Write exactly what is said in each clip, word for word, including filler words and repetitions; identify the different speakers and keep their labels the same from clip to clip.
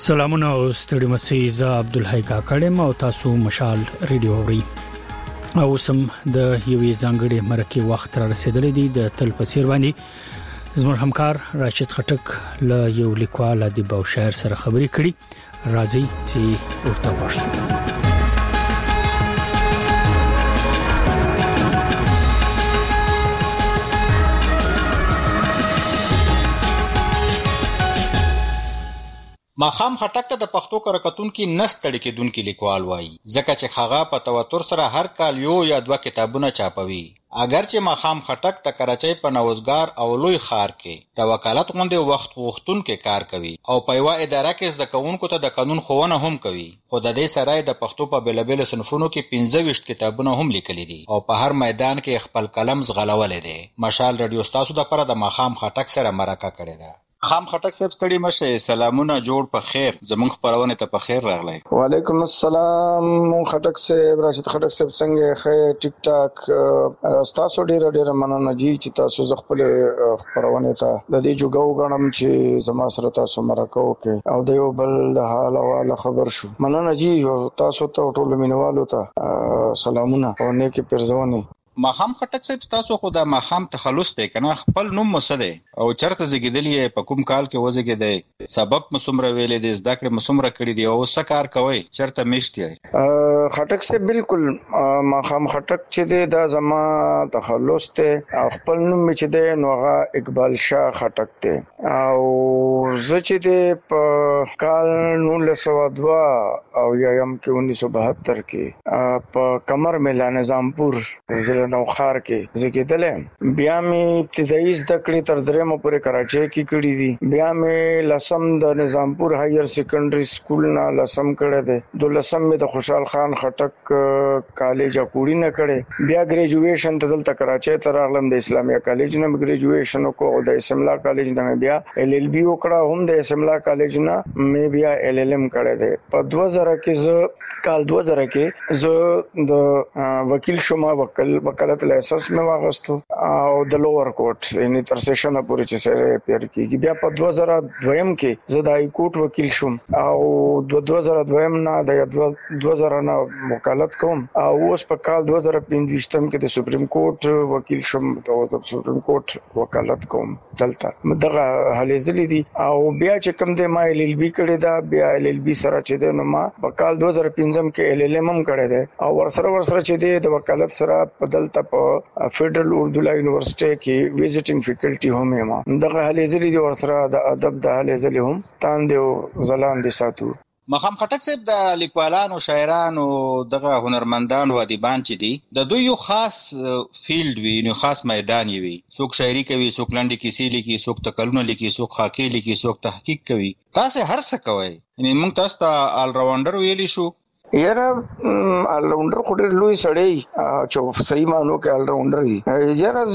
Speaker 1: سلامونه او ستړي مسي ز عبدالحی کاکړم او تاسو مشال ریډیو اوري او سم د یوې ځانګړي مرکه وخت را رسیدلې دي د تل په سیر باندې زموږ همکار راشد خټک له یو لیکوال ادیب او شاعر سره خبرې کړي راځي چې ورته وښیو.
Speaker 2: ماخام خټک ته د پښتو کرکټونکو نستړي کېدونکو لیکوال وایي ځکه چې هغه په توتر سره هر کال یو یا دوه کتابونه چاپوي. اگر چې ماخام خټک د کراچۍ په نوزګار او لوی ښار کې د وکالت غونډې وخت غوښتونکو کار کوي او په یو اداره کې زده کوونکو ته د قانون ښوونه هم کوي. خو د دې سره د پښتو په بیلابیل صنفونو کې پنځه ویشت کتابونه هم لیکلي دي او په هر میدان کې خپل قلم زغلولې دي. مشال رادیو تاسو د لپاره د ماخام خټک سره مرکه کړې ده. خام خټک صاحب ستړي مشه، سلامونه، جوړ په خیر، زمونږ خبرونه ته په خیر راغلی.
Speaker 3: وعلیکم السلام خټک صاحب، راشد خټک صاحب څنګه؟ خیر، ټیک ټاک. تاسو ډیر ډیر مننه جی چې تاسو خپل خبرونه ته د دې جوګو غنم چې زما سره تاسو مرکه وکړي او د یو بل د حال او خبر شو. مننه جی، تاسو ته ټول مینوالو ته سلامونه او نیکه پرځونه.
Speaker 2: ماخام خټک صاحب تاسو خو د ماخام تخلص دی کنه، خپل نوم مسده او چرته زګیدلی په کوم کال کې وزګیدی، سبق مسمره ویلې د زده کړې مسمره کړې دی او څه کار کوي، چرته میشتي؟
Speaker 3: خټک صاحب بالکل ماخام خټک چې دی دا زما تخلص دی او خپل نوم چې دی نو هغه اقبال شاه خټک دی او زه چې دی په کال نولس سوه دوه او یم کې انیس سو بهتر کې په کمر ملا نظامپور ضلع نوخار کې زګیدلم. بیا مې ابتدایي زده کړې تر درېمه پورې کراچۍ کې کړې دي. بیا مې لسم د نظامپور هایر سیکنډري سکول نه لسم کړی دی. دولسم مې د خوشحال خان خټک کالج اکوړی نه کړی. بیا ګریجویشن ته دلته کراچۍ ته راغلم، د اسلامیه کالج نه ګریجویشن وکړ او د اسملا کالج نه بیا ال ال بي وکړه، هم د اسملا کالج نه مې بیا ال ال ام کړی دی. په دوه زره کې زه کال دوه زره کې زه د وکیل شوم، وکیل وکالت لایسنس مې واغستو او د لوور کورټ یعنی تر سیشن پورې چې سره پیر کیږي. بیا په دوه زره دویم کې زه د های کورټ وکیل شوم او دوه زره دویم نه د دوه زره نه وکالت کوم او اوس په کال دوه زره پنځوستم کې د سپریم کورټ وکیل شوم او د سپریم کورټ وکالت کوم دلته دغه هلې ځلې دي. او بیا چې کوم د ما ال ال بي کړی دا، بیا ال ال بي سره چې د نو ما په کال دوه زره پنځم کې ال ال ام هم کړی دی او ورسره ورسره چې د وکالت سره په دلته په فیډرل اردو یونیورسيټي کې ویزټینګ فیکلټي هم یم. دغه هلې ځلې دي ورسره د ادب د هلې ځلې هم تان دی زلان دي ساتو.
Speaker 2: ماخام خټک صاحب د لیکوالانو، شاعرانو، دغه هنرمندانو، ادیبان چې دي د دوی یو خاص فیلډ وي، نو خاص میدان وي. څوک شاعري کوي، څوک لنډې کیسې لیکي، څوک تکلونه لیکي، څوک خاکې لیکي، څوک تحقیق کوي. تاسو هر څه کوئ، یعنی موږ تاسو ته آل راونډر ویلی شو.
Speaker 3: یاره آل راونډر خو ډېر لوی سړی چې صحیح مانو کې آل راونډر وي. یاره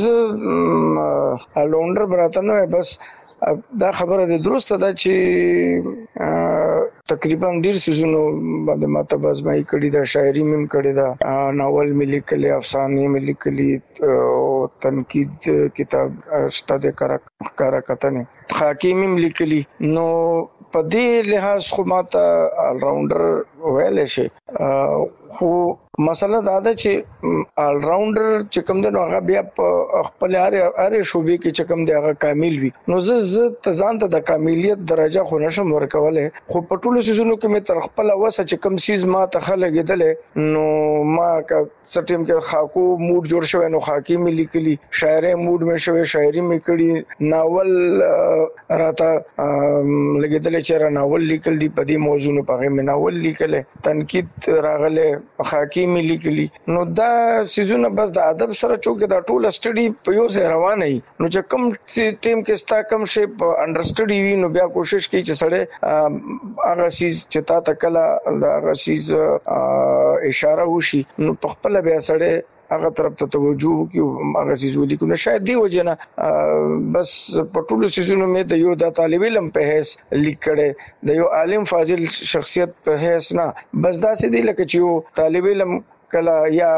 Speaker 3: زه آل راونډر براته نه، بس دا خبره د درسته ده چې تقریبا ډیر سيزونو باندې ماته بازمایي کړې ده، شاعري مې کړې ده، ناول مې لیکلي، افسانې مې لیکلي او تنقید کتاب شته د کارا کتنې، خاکی مې لیکلي. نو په دې لحاظ خو ماته آل راونډر ویل شي. خو مسله دا ده چې آل راونډر چې کوم دی نو هغه بیا په خپل هر هر شوبې کې چې کوم دی هغه کامل وي. نو زه زه تزان ته د کاملیت درجه خو نشم ورکولای، خو په ټولو سيزونو کې مې تر خپل وسه چې کوم سیز ما ته خلګېدل نو ما کا سټیم کې خاکو موډ جوړ شوی نو خاکی مې لیکلي، شاعري موډ مې شوی شاعري مې کړي، ناول راته لګېدل چې را ناول لیکل دی په دې موضوع نه، په هغه ناول لیکل، تنقید راغله، خاکی مې لیکلي. نو دا سيزونه بس د ادب سره چوکې دا ټول سټډي په یو ځای روانه وي. نو چې کوم ټیم کې ستا کوم شی په انډرسټډي وي نو بیا کوشش کوي چې سړی هغه سیز چې تا ته کله د هغه سیز اشاره وشي نو په خپل بیا سړی هغه طرف ته توجه وکړي، هغه سیز ولیکو. نو شاید دی وجنه بس په ټولو سيزونو مې د یو د طالب علم په حیث لیک کړي، د یو عالم فاضل شخصیت په حیث نه، بس دا سې دی لکه چې یو طالب علم کله یا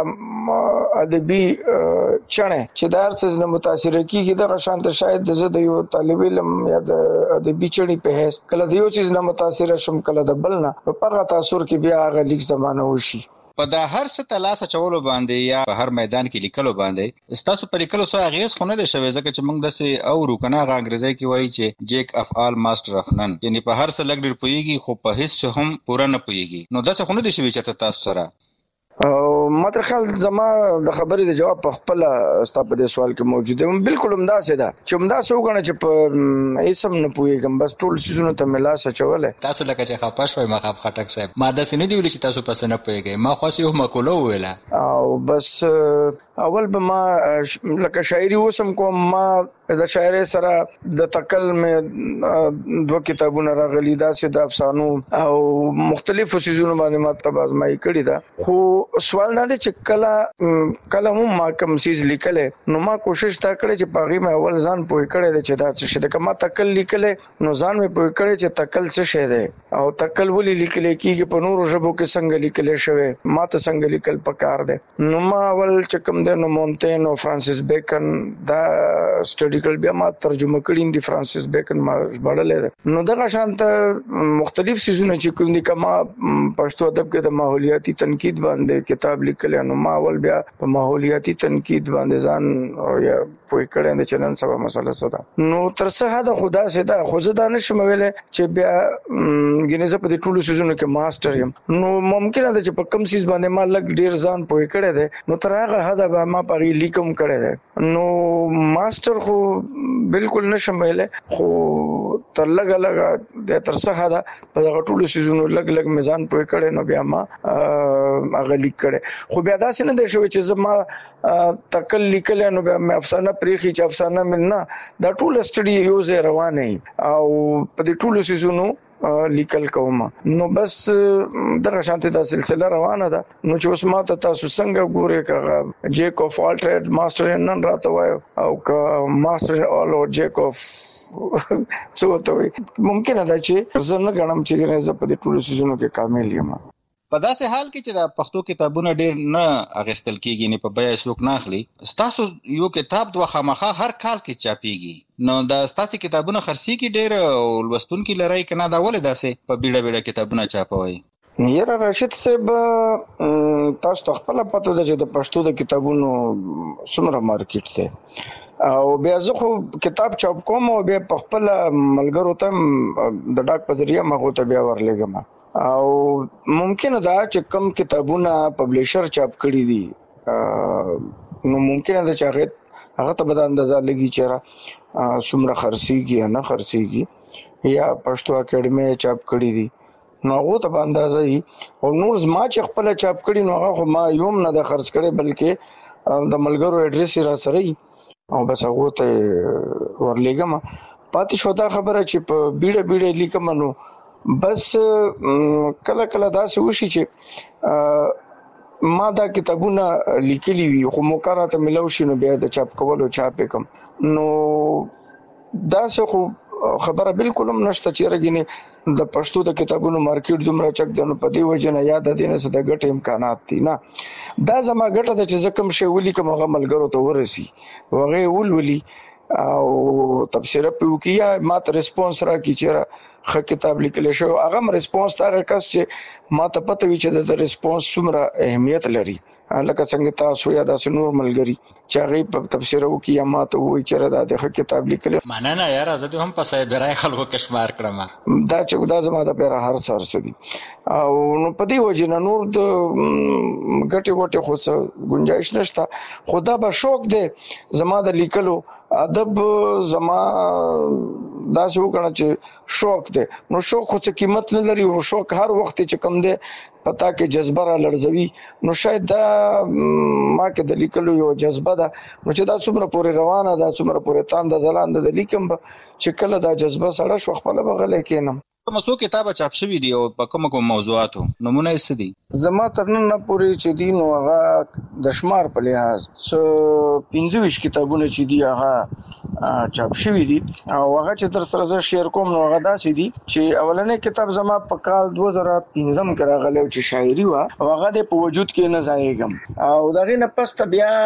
Speaker 3: ادبي چنه چې د هر څه نه متاثر کیږي دغه شانت شاید د یو طالب علم یا د ادبي چړي په هیڅ کله د یو چیز نه متاثر شم کله د بل نه په هغه تاثر کې بیا هغه لیک زمانه وشي.
Speaker 2: په دا هر څه تلاسه چولو باندې یا په هر میدان کې لیکلو باندې ستاسو په لیکلو سره اغیز خو نه دی شوی ځکه چې موږ داسې اورو کنه هغه انګریزي کې وایي چې جیک اف آل ماستر اف نن یعنی په هر څه لږ ډېر پوهیږي خو په هیڅ هم پوره نه پوهیږي. نو داسې خو نه دی شوی چې تاسو سره
Speaker 3: او ماته خیال زما د خبرې د جواب په خپل ستا په دې سوال کې موجود دی. بالکل همداسې ده چې همداسې وګڼه چې په هیڅ هم نه پوهېږم بس ټول څیزونو ته مې لاس اچولی.
Speaker 2: تاسو لکه چې خفه شوئ مخاف خټک صاحب ما داسې نه دي ویلي چې تاسو پس نه پوهېږئ ما خاص یو مقوله وویله
Speaker 3: او بس اول به ما لکه شاعري اوسم کوم ما د شاعرۍ سره د تکل مې دوه کتابونه راغلي داسې د افسانو او مختلفو څیزونو باندې ما ته ازمایي کړې ده. خو سوال دا دی چې کله کله هم ما کوم څیز لیکلی نو ما کوشش دا کړی چې په هغې مې اول ځان پوه کړی دی چې دا څه شی دی. که ما تکل لیکلی نو ځان مې پوه کړی چې تکل څه شی دی او تکل ولې لیکلی کېږي په نورو ژبو کې څنګه لیکلی شوی ما ته څنګه لیکل پکار دی. نو ما اول چې کوم دی نو مونتین او فرانسیس بیکن دا سټډي کړل بیا ما ترجمه کړي دي فرانسیس بیکن ما ژباړلی دی. نو دغه شانت مختلف څیزونه چې کوم دي که ما پښتو ادب کې د ماحولیاتي تنقید باندې کتاب لیکلی نو ما اول بیا په ماحولیاتي تنقید باندې ځان یا پوه کړی دی چې نن سبا مسله څه ده. نو تر څه حده خو داسې ده خو زه دا نشم ویلی چې بیا ګینې زه په دې ټولو څیزونو کې ماسټر یم. نو ممکنه ده چې په کوم څیز باندې ما لږ ډېر ځان پوه کړی دی نو تر هغه حده به ما په هغې لیک هم کړی دی. نو ماسټر خو بالکل نشم ویلی خو تر لږه لږه د تر څه حده په دغه ټولو څیزونو لږ لږ مې ځان پوه کړی نو بیا ما هغه لیک کړی. خو بیا داسې نه دی شوی چې زه ما تکل لیکلی نو بیا مې افسانه پرېښي چې افسانه مې نه دا ټوله سټډي یو ځای روانه او په دې ټولو څیزونو لیکل کوم. نو بس دغه شانتي دا سلسله روانه ده. نو چې اوس ما ته تاسو څنګه ګورئ که جیک اف آل ټریډ ماسټر نن راته وایو او که ماسټر آل او جیک اف څه ورته وایي ممکنه ده چې زه نه ګڼم چې زه په دې ټولو څیزونو کې کامل یم.
Speaker 2: په داسې حال کې چې د پښتو کتابونه ډېر نه اخیستل کېږي نه په بیه څوک نه اخلي ستاسو یو کتاب دوه خامخا هر کال کې چاپېږي نو دا ستاسو کتابونه خرڅېږي ډېر او لوستونکي لرئ که نه دا ولې داسې په بیړه بیړه کتابونه چاپوئ؟
Speaker 3: یاره راشد صاحب تاسو ته خپله پته ده چې د پښتو د کتابونو څومره مارکیټ دی او بیا زه خو کتاب چاپ کوم او بیا په خپله ملګرو ته د ډاک په ذریعه ما هغو ته بیا ورلېږم او ممکنه ده چې کم کتابونه پبلیشر چاپ کړي دي نو ممکنه ده چې هغه هغه ته به د اندازه لګي چې څومره خرڅېږي یا نه خرڅېږي یا پښتو اکیډمۍ چاپ کړي دي نو هغو ته به اندازه وي او نور زما چې خپله چاپ کړي نو هغه خو ما یو هم نه ده خرڅ کړی بلکې د ملګرو ایډرس یې را سره وي او بس هغو ته یې ورلېږم. پاتې شوه دا خبره چې په بیړه بیړه لیکم نو بس کله کله داسې وشي چې ما دا کتابونه لیکلي وي خو موقع راته ملو شي نو بیا د چاپ کولو چاپ یې کړم نو داسې خو خبره بالکل هم نشته چې رګینې د پښتو د کتابونو مارکیټ دومره چک دی نو په دې وجه نه یا د دې نه څه د ګټې امکانات دي نه دا زما ګټه ده چې زه کوم شی ولیکم هغه ملګرو ته ورسي هغه یې ولولي او تبصره پې وکړي یا ما ته ریسپونس راکړي چې ښه کتاب لیکلی شوی هغه هم ریسپونس ته هغه کس چې ما ته پته وي چې د ریسپونس څومره اهمیت لري لکه څنګه تاسو یا داسې نور ملګري چې هغې په تبصره وکړي یا ما ته ووایي چې دا د ښه کتاب لیکلی
Speaker 2: مننه یاره زه دې هم په سایبرای خلکو کې شمار کړم
Speaker 3: دا چې دا زما دپاره هر څه هر څه دي او نو په دې وجې نه نور د ګټې وټې خو څه ګنجایش نشته خو دا به شوق دی زما د لیکلو ادب زما داسې وکړه چې شوق دی نو شوق خو څه قیمت نه لري او شوق هر وخت چې کم دی پتا کې جذبه را لړزوي نو شاید دا ما کې د لیکلو یو جذبه ده نو چې دا څومره پورې روانه ده څومره پورې تانده ځلانده د لیکم به چې کله دا جذبه سړه شوه خپله به غلی کښېنم.
Speaker 2: کومه څو کتابه چاپ شوي دي او په کومه کومه موضوعاتو نمونه یې څه دي؟
Speaker 3: زما تر ننه پورې چې دي نو هغه د شمار په لحاظ څه پنځه ویشت کتابونه چې دي هغه چاپ شوی دي او هغه چې در سره زه شیر کوم نو هغه داسې دي چې اولنې کتاب زما په کال دوه زره پنځم کې راغلی چې شاعري وه او هغه د په وجود کې نه ځایږم او د هغې نه پس ته بیا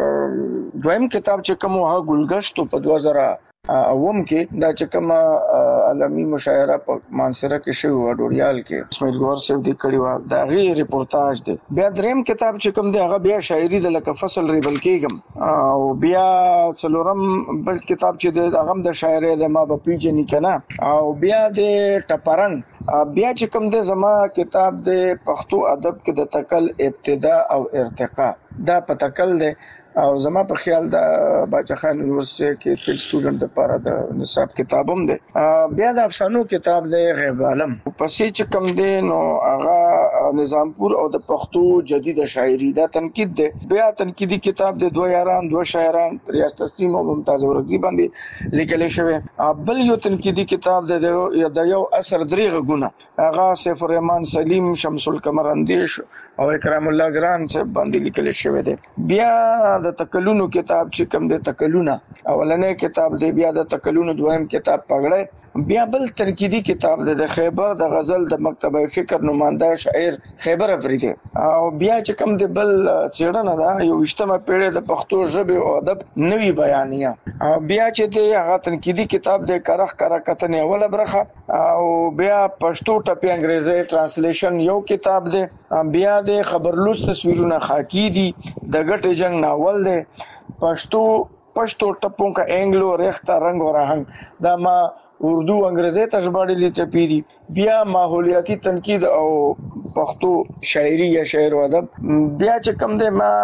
Speaker 3: دویم کتاب چې کوم هغه ګلګشت په دوه زره اوم کې دا چې کومه عالمي مشاعره په مانسره کې شوی و ډوریال کې اسماعیل ګور صاحب دی کړی و دا غي ریپورتاج دی. بیا دریم کتاب چې کوم دی هغه بیا شاعري د لکه فصل ریبل کېږم او بیا څلورم بل کتاب چې دی هغه د شاعري د ما په پیژنې کنه او بیا د ټپرنګ بیا چې کوم دی زما کتاب د پښتو ادب کې د تکل ابتدا او ارتقا دا په تکل دی او زما په خیال د باچا خان یونیورسيټي کې فیلډ سټوډنټ لپاره د نصاب کتابوم دی. بیا د افسانو کتاب دی غیب عالم پسې چې کوم دی نو هغه نظامپور او د پښتو جدید شاعري دا تنقید دی. بیا تنقیدی کتاب دی دوه یاران دوه شاعران ریاست تسلیم او ممتاز ورغزي باندې لیکل شوی. بل یو تنقیدی کتاب دی د یو اثر درې غونه هغه سیف الرحمن سلیم شمس القمر اندیش او اکرام الله ګران څخه باندې لیکل شوی دی. بیا د تکلونو کتاب چې کوم د تکلونه اولنې کتاب دی بیا د تکلونو دویم کتاب پګړې بیا بل تنقیدی کتاب دی د خیبر د غزل د مکتبه فکر نماینده شاعر خیبر افریدی او بیا چې کوم د بل څېړنه ده یو وشتمه پیړۍ د پښتو ژبې او ادب نوی بیانیه او بیا چې د هغه تنقیدی کتاب د کرخ کرا کتنې اوله برخه او بیا پښتو ټپی انګریزي ترانسلیشن یو کتاب دی. بیا د خبرلوس تصویرونه خاکی دي د ګټ جنگ ناول دی. پښتو پښتو ټپوں کا اینگلو ریختہ رنگ اور آہنگ دا ما اردو انګریزي ته ژباړلې چپی دي. بیا ماحولیاتي تنقید او پښتو شاعري یا شعر او ادب بیا چې کوم دی ما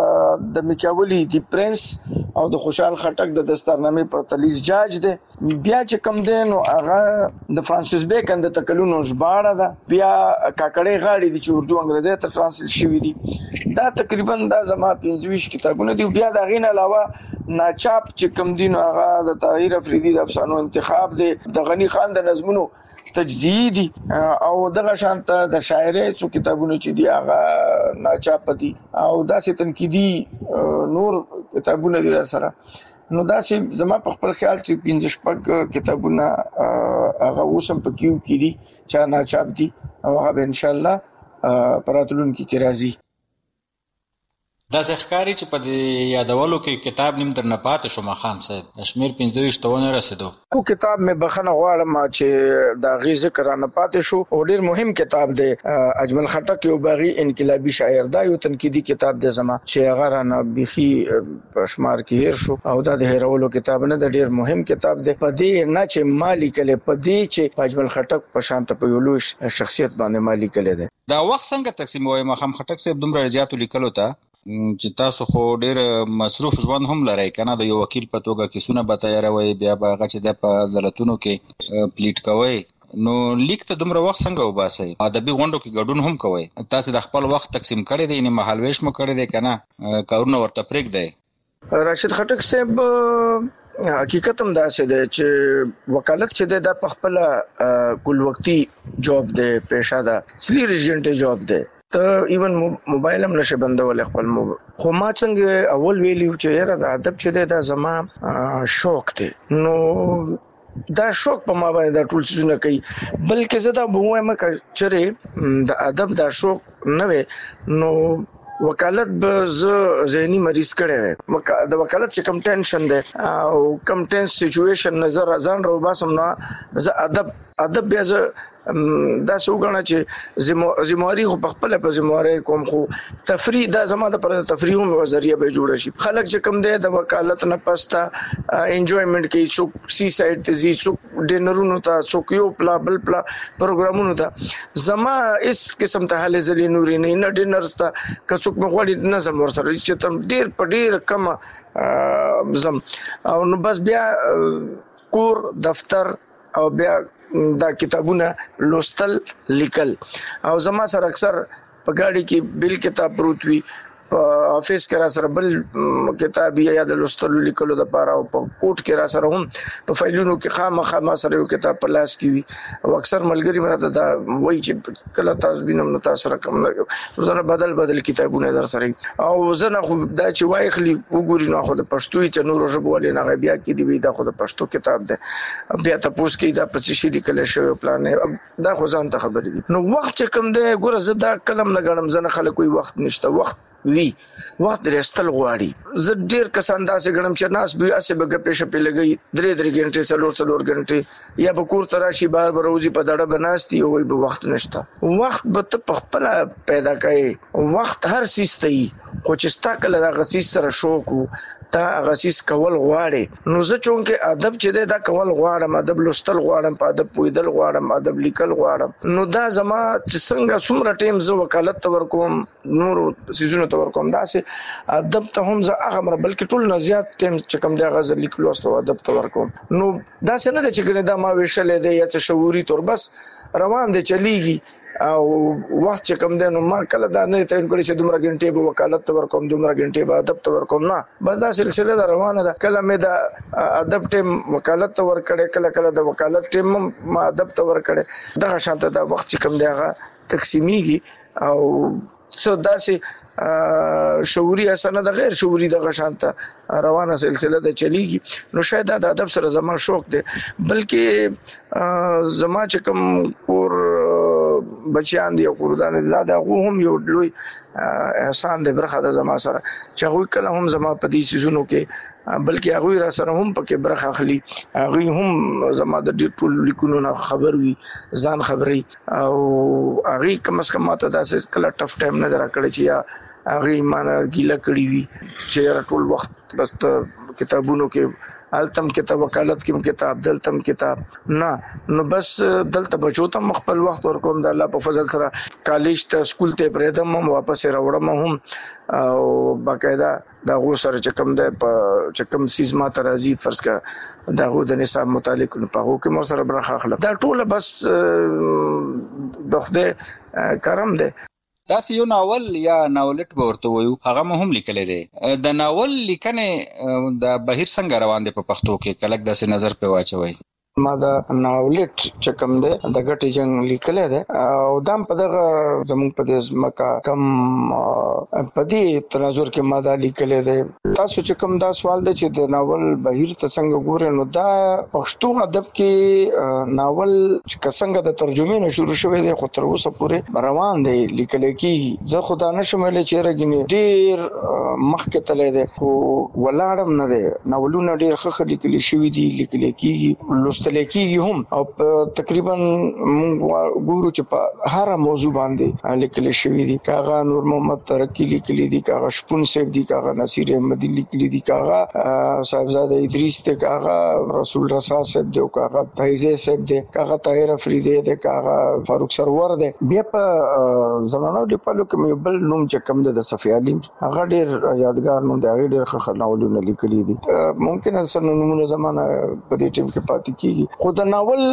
Speaker 3: د میکاولی دی پرنس او د خوشحال خټک د دستارنامې پر تلیز جاج دی. بیا چې کوم دی نو هغه د فرانسیس بیکن د تکلونو ژباړه ده. بیا کاکړې غاړي دي چې اردو انګریزي ته ترانسلیټ شوی دي. دا تقریبا دا زما پنځه ویشت کتابونه دي. بیا دا غین علاوه ناچاپ چې کوم دي نو هغه د طاهر افریدي د افسانو انتخاب دی د غنی خان د نظمونو تجزیه دي او دغه شانت د شاعري څو کتابونه چې دي هغه ناچاپ دي او داسې تنقیدي نور کتابونه دي سره. نو داسې زما په خپل خیال چې پنځه شپږ کتابونه هغه اوسم په کیو کې دي چې ناچاپ دي او هغه ان شاء الله پراتلونکو کې راځي.
Speaker 2: دا ښکاری چې په دې یادولو کې کتاب نیم درنه پاتې شو مخام صاحب د شمیر پنځه ویشت ونه رسیدو.
Speaker 3: کو کتاب مې بخنه غواړم چې دا غي ذکر نه پاتې شو او ډیر مهم کتاب دی. اجمل خټک یو باغی انقلابی شاعر دا یو تنقیدی کتاب دی زما چې هغه نه بيخي پښمار کې هیر شو او دا د هیرولو کتاب نه د ډیر مهم کتاب دی. په دې نه چې مالی کله په دې چې اجمل خټک په شانت په یو لوی شخصیت باندې مالی کله دی.
Speaker 2: دا وخت څنګه تقسیموي مخام خټک صاحب دومره زیاتو لیکلو ته چې تاسو خو ډیر مصروف ژوند هم لرئ کنه د یو وکیل په توګه کیسونه به تیاروي بیا به هغه چې د په عدالتونو کې پلیټ کوي نو لیک ته دومره وخت څنګه وباسئ ادبي غونډو کې ګډون هم کوي تاسو د خپل وخت تقسیم کړی دی نه مهالويش مو کړی دی کنه کارونه ورته پرېږ دی.
Speaker 3: راشد خټک صاحب حقیقت هم دا څه دی چې وکالت چې د خپل کل وقتی جاب دی پېښه ده سلیریش غنټه جاب دی ته ایون موبایل هم نشه بندول خپل موبایل خو ما څنګه اول ویلیو چې یاره د ادب چې دا زما شوق دی نو دا شوق په ما باندې دا ټول څه نه کوي بلکې زه دا بوم چې د ادب دا شوق نه وي نو وکالت به زه ذهني مریض کړی وم د وکالت چې کم ټینشن دی او کم ټینس سچويشن نظر ځان رو باسم نه زه ادب ادب بیا زه دا څو غنا چې زمواري خو په خپل په زمواري کوم خو تفریح دا زما د پر تفریح او ذریعہ به جوړ شي. خلک چې کم دی د وکالت نه پستا انجوایمنت کوي څوک سی سایډ ته زی څوک ډینرونو ته څوک یو پلا بل پلا پروګرامونو ته زما اس قسم ته حل زلی نوري نه نه ډینرز ته کڅوک مغوړي نه زم ور سره چې تم ډیر په ډیر کم زم او نو بس بیا کور دفتر او بیا دا کتابونه لوستل لیکل او زما سره اکثر په ګاډي کې بل کتاب پروت وي په افیس کې را سره بل کتاب یا د لوستلو لیکلو د لپاره او په کوټ کې را سره هم په فایلونو کې خامخا ما سره یو کتاب په لاس کې وي او اکثر ملګری مراته دا وایي چې کله تاسو وینم نو تاسو سره کوم روزانه بدل بدل کتابونه در سره او زه نه خو دا چې وایي خلی وګوري نو خو د پښتو چې نور ژبه ولې نه بیا کې دی دا خو د پښتو کتاب دی بیا تاسو کې دا پڅ شي لیکل شوی پلان دا خو ځان ته خبرې دي نو وخت چې کوم دی ګوره زه دا کلم نه غړم زنه خلک کوئی وخت نشته وخت وی وخت رستل غواړي زه ډیر کسان داسې غړم چې ناس به اسه بګه پېښه په لګي درې درې غنټې څلور څلور غنټې یا به کور تراشي بار بروزي په دړه بناستي او به وخت نشته وخت به ته خپل پیدا کړي وخت هر سیستي خو چې ستا کله دا غسیس سره شوق تا غسیس کول غواړي نو زه چون کې ادب چې دا کول غواړم ادب لوستل غواړم په ادب پویدل غواړم ادب لیکل غواړم نو دا زما چې څنګه څومره ټیم زه وکالت تور کوم نور سيزونه تور کوم دا سه ادب ته هم زه هغه مر بلکې ټول نه زیات ټیم چې کوم دا غزل لیکلو او ادب تور کوم نو دا څه نه چې ګنه دا ما ویشلې دی یا څه شعوري تور بس روان دي چلیږي او وخت چې کوم دی نو ما کله دا نه تعین کړی چې دومره غنټې به وکالت تور کوم دومره غنټې به ادب تور کوم نه بس دا سلسله دا روانه ده کله مې دا ادب ټیم وکالت تور کړي کله کله د وکالت ټیم ما ادب تور کړي دا شانته دا وخت چې کوم دی هغه تقسیمیږي او څو داسې شعوري اسنه د غیر شعوري د غشانته روانه سلسله د چلیږي نو شاید د ادب سره زما شوق دی بلکې زما چې کوم کور بچیان دی او قردان الله دا هم یو لوی احسان دی برخه د زما سره چې هغه کله هم زما په دې سيزونو کې بلکې هغه را سره هم پکې برخه اخلي هغه هم زما د ډېر ټول لیکونو نه خبر وي ځان خبري او هغه کم از کم ماته داسې کله ټف ټایم نه درا کړی چې یا هغه مانا ګیله کړی وي چې ټول وخت بس کتابونو کې التم کتاب وکالت کې کتاب دلتم کتاب نه نو بس دلته بچو ته خپل وخت ورکوم د الله په فضل سره کالج ته سکول ته پرېدم هم واپس راوړم هم او باقاعده دا غو سره چې کوم د چې کوم سیز ما ترازی فرض کا دا غو د نصاب متعلق په هغه کې مو سره برخه اخلم دا ټول بس د خدای کرم دی
Speaker 2: تاسو یو ناول یا ناولټ ورته وایو هغه مهم لیکل دي د ناول لیکنه د بهیر څنګه روان دي په پښتو کې کلک داسې نظر په واچوي
Speaker 3: ما دا ناولټ چې کوم دی د غټي جنگ لیکل دی او دام په دغه زموږ په دې مکا کم په دې تناظر کې ما دا لیکل دی تاسو چې کوم دا سوال دی چې د ناول بهیر ته څنګه ګورئ نو دا پښتو ادب کې ناول چې څنګه د ترجمه نه شروع شوی دی خو تر اوسه پورې روان دی لیکل کېږي زه خدا نشم ویل چې راګنی ډیر مخکې تللی دی خو ولاړم نه دی ناولونه ډیر ښه لیکل شوی دي لیکل کېږي لوستل کېږي هم او تقریبا موږ ګورو چې په هر موضوع باندې لیکل شوی دي کاغه نور محمد ترکی لیکلي دي کاغه شپون صاحب دي کاغه نصیر احمدی لیکلي دي کاغه صاحبزاده ادریس ته کاغه رسول رسا صاحب دی کاغه تایزه صاحب دی کاغه طاهر افریدی دی کاغه فاروق سرور دی بیا په زمانو دی په لوک مې بل نوم چې کم د صفی علیم هغه ډیر یادګار نوم دی هغه ډیر ښه ناولونه لیکلي دي ممکن اصل نومونه زمانه په دې ټیم کې پاتې کیږي خو د ناول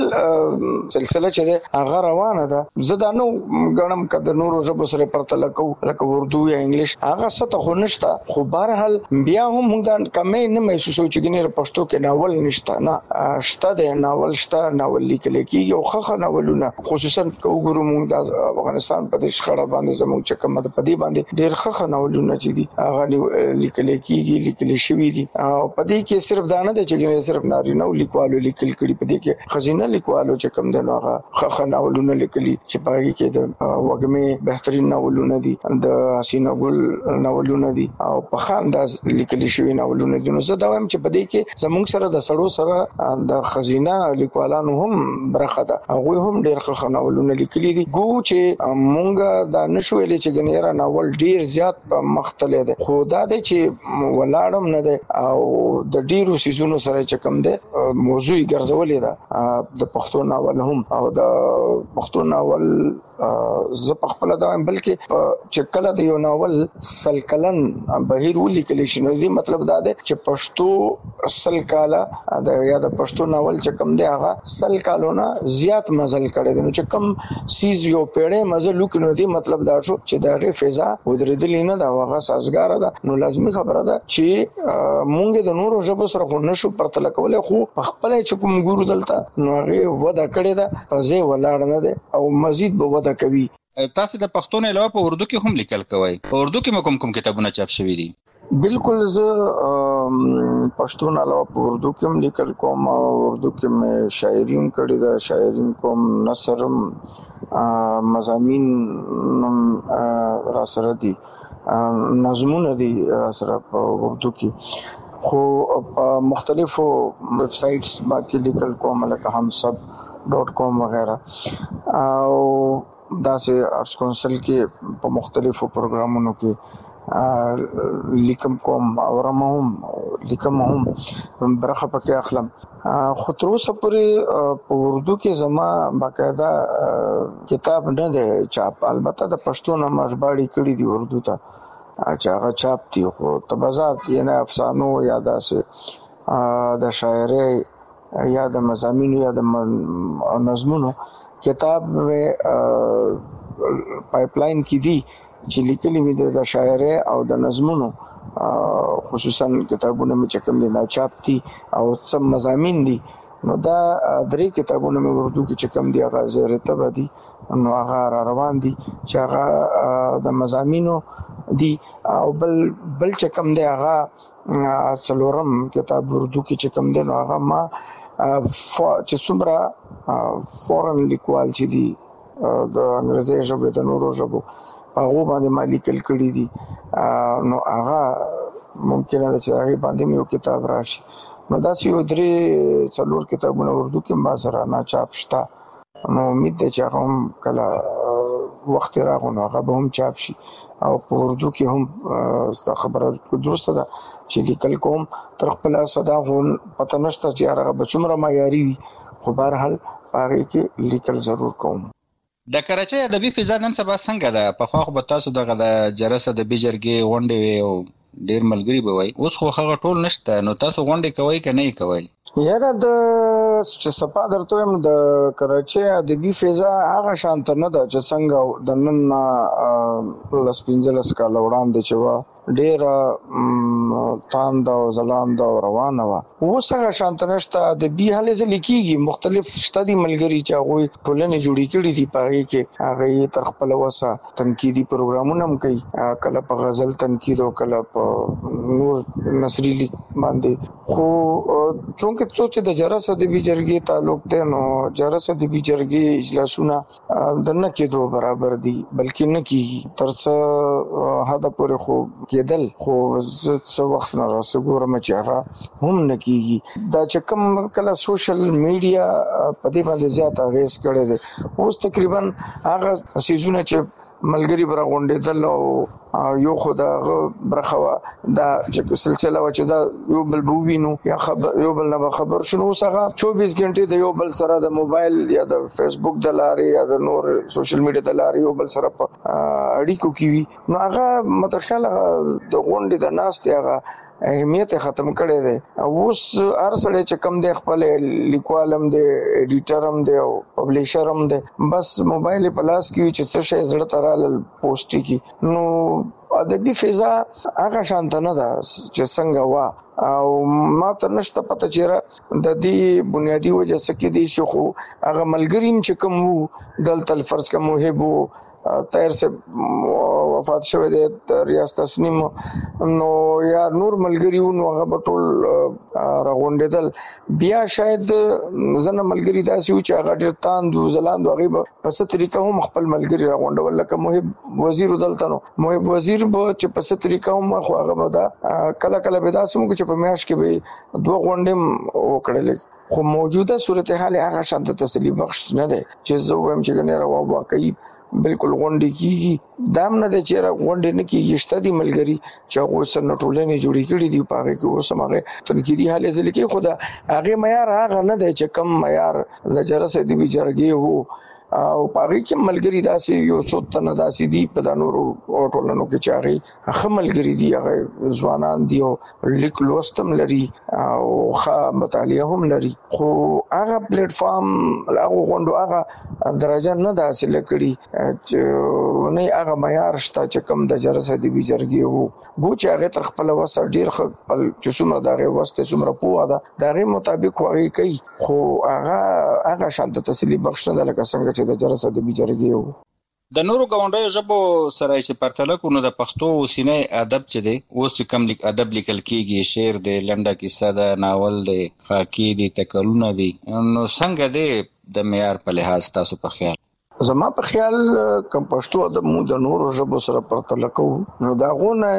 Speaker 3: سلسله چې ده هغه روانه ده زه دا نو غنم کده نورو ژبو سره پرتله کو لکه اردو یا انګلیش هغه ست خو نشته خو بهر حال بیا هم موږ دا کمې نه محسوسو چې ګنې پښتو کې ناول نشته نه شته د ناول شته ناول لیکل کېږي او خخه ناولونه خصوصا کو ګورو موږ د افغانستان په دې شخړه باندې زموږ چې کومه په دې باندې ډېر خخه ناولونه چې دي هغه لیکل کېږي لیکل شوی دي او په دې کې صرف دا نه ده چې صرف نارینه لیکوالو لیکل کړي په دې کې خزینه لیکوالو چې کوم د نوغه خخه ناولونه لیکلي چې پای کې د وګمه بهترین ناولونه دي د حسینه ګل ناولونه دي او په خانداز لیکلي شوی ناولونه دي نو زه دا وایم چې په دې کې زموږ سره د سړو سره د خزینه لیکوالانو هم برخه ده هغه هم ډېر خخه ناولونه لیکلي دي ګو چې مونږ دا نشو ویلې چې ګنيره ناول ډېر زیات مختلف ده خو دا د چې ولاړم نه ده او د ډیرو سيزونو سره چې کوم ده موضوعي ګرځول خپرولې ده د پښتو ناول هم او د پښتو ناول زه په خپل دا بلکې چې کله د یو ناول سل کلن بهیر ولیکل شي نو دې مطلب دا دی چې پښتو سل کاله د یا د پښتو ناول چې کوم دی هغه سل کالونه زیات مزل کړی دی نو چې کوم سیز یو پیړې مزل وکړي نو دې مطلب دا شو چې دغه فضا ودرېدلې نه دا هغه سازګار ده نو لازمي خبره ده چې مونږ د نورو ژبو سره خو نشو پرتله کولای خو په خپل چې کوم ګورو دلته نو هغه ودا کړی ده په ځای ولاړ نه ده او مزید به ودا کوي.
Speaker 2: تاسو د پښتو نه علاوه په اردو کې هم لیکل کوئ. په اردو کې کوم کوم کتابونه چاپ شوي دي؟
Speaker 3: بالکل زه پښتو نه علاوه په اردو کې هم لیکل کوم او اردو کې مې شاعري هم کړې ده، شاعري کوم، نثر هم، مضامین را سره دي، نظمونه دي را سره په اردو کې خو په مختلفو ویب سایټس باندې لیکل کوم لکه همسب ډاٹ کام وغیرہ او داسې آرټس کونسل کې په مختلفو پروګرامونو کې لیکم کوم او رمهم لیکم هم برخه پکې اخلم خو تر اوسه پورې په اردو کې زما باقاعده کتاب نه دی چاپ. البته د پښتو نه مژباړي کړي دي اردو ته چې هغه چاپ دي خو تبازات یې نه افسانو یا داسې د شاعرۍ یا د مضامینو یا د نظمونو کتاب و پایپلاین کې دي چې لیکلي وي د شاعرۍ او د نظمونو خصوصا کتابونه مې چې کوم دي نه چاپ دي او څه مضامین دي نو دا درې کتابونه مې اردو کې چې کوم دي هغه زیر تبه دي نو هغه را روان دي چې هغه د مضامینو دي او بل بل چې کوم دی هغه څلورم کتاب اردو کې چې کوم دی نو هغه ما چې څومره فورن لیکوال چې دي د انګریزي ژبې د نورو ژبو هغه باندې ما لیکل کړي دي نو هغه ممکن ده چې هغه باندې یو کتاب راشي نو دا یو درې څلور کتابونه اردو کې ما سره نه چاپ شته نو امید ده چې هغه هم کله وخت راغی نو هغه به هم چاپ شي او په اردو کې هم ستا خبره درسته ده چې لیکل کوم تر خپل صدا غون پته نشته چې هغه به څومره معیاري وي خو بهرحال هغه کې لیکل ضرور کوم.
Speaker 2: د کراچۍ ادبي فضا نن سبا څنګه ده؟ پخوا خو به تاسو دغه د جرس ادبي جرګې غونډې وي او ډېر ملګري به وای، اوس خو هغه ټول نشته نو تاسو غونډې کوئ که نه یې کوئ؟
Speaker 3: یاره د چې صفا درته وایم د کراچۍ ادبي فضا هغه شانته نه ده چې څنګه د نن نه لس پنځلس کاله وړاندې چې وه ډېره تانده او ځلانده او روانه وه. اوس هغه شانته نشته. ادبي هلې ځلې کېږي، مختلف شته دي ملګري چې هغوی ټولنې جوړې کړي دي په هغې کې هغه یې تر خپله وسه تنقیدي پروګرامونه هم کوي، کله په غزل تنقید او کله په نور نثري لیک باندې. خو چونکې څو چې د جرس ادبي جرګې تعلق دی نو جرس ادبي جرګې اجلاسونه د نه کېدو برابر دي بلکې نه کېږي تر څه حده پورې خو کېدل خو زه څه وخت نه راسه ګورم چې هغه هم نه کېږي. دا چې کوم کله سوشل میډیا په دې باندې زیات اغېز کړی دی اوس تقریبا هغه څیزونه چې ملګري به راغونډېدل او یو خو د هغه برخه وه دا چې سلسله وه چې دا یو بل به ووینو یا خبر یو بل نه به خبر شو. نو اوس هغه چوبیس ګنټې د یو بل سره د موبایل یا د فیسبوک د لارې یا د نور سوشل میډیا د لارې یو بل سره په اړیکو کې وي نو هغه مطلب خیال هغه د غونډې د ناستې هغه اهمیت ختم کړی دی. اوس هر سړی چې کم دی خپل لیکوال هم دی، ایډیټر هم دی او پبلیشر هم دی، بس موبایل په لاس کې وي چې څه شی زړه ته راغلل پوسټ کړي. نو ادبي فضا هغه شانته نه ده چې څنګه وه او ما ته نشته پته چېرې د دې بنیادي وجه څه کېدی شي خو هغه ملګري هم چې کوم وو دلته فرض کړه محب وو طاهر صاحب وفات شوی دی ریاض تسنیم نو یا نور ملګري وو نو هغه به ټول راغونډېدل. بیا شاید ځینې ملګري داسې وو چې هغه ډېر تاند وو ځلاند وو هغوی به په څه طریقه هم خپل ملګري راغونډول لکه محب وزیر دلته نو محب وزیر به چې په څه طریقه هم خو هغه به دا کله کله به داسې موږ چې په میاشت کې به دوه غونډې هم وکړلې خو موجوده صورتحال هغه شانته تسلي بخش نه دی چې زه وایم چې ګنې روا واقعي بالکل غونډې کیږي دام نه د چیرې غونډې نه کیږي شته دي ملګری چې هغه سره ټولنې جوړې کړې دي په هغه کې اوس هغه تنقیدي حالې ځل کې خدا هغه معیار هغه نه دی چې کم معیار د جرسه دی جرګې وو او پاره کې ملګری داسې یو څو تنه داسې دي په دانورو ټولنو کې چې هغه خملګری دي هغه ځوانان دي او لیک لوستم لري او ښه مطالعه هم لري خو هغه پلیټ فارم هغه غونډو هغه درجه نه حاصل کړي چې نه هغه معیار شته چې کم د جرسه دی جرګې وو بو چې هغه تر خپل وسه ډیر خپل چې څومره دغه وسته څومره پوهه ده دغه مطابق هغه کوي خو هغه هغه شانت تسلی بخښنه ده لکه څنګه چې د جرسه د بیجرګي وو
Speaker 2: د نورو غونډیو ژبو سره چې پرتله کو نو د پښتو سینې ادب چې دی اوس چې کم لیک ادب لیکل کیږي شعر دی لنډه کیسه ده ناول دی خاکی دی تکلونه دی نو څنګه دی د معیار په لحاظ تاسو په خیال
Speaker 3: زما په خیال کوم پښتو ادب مو د نورو ژبو سره پرتله کوو نو دا غونه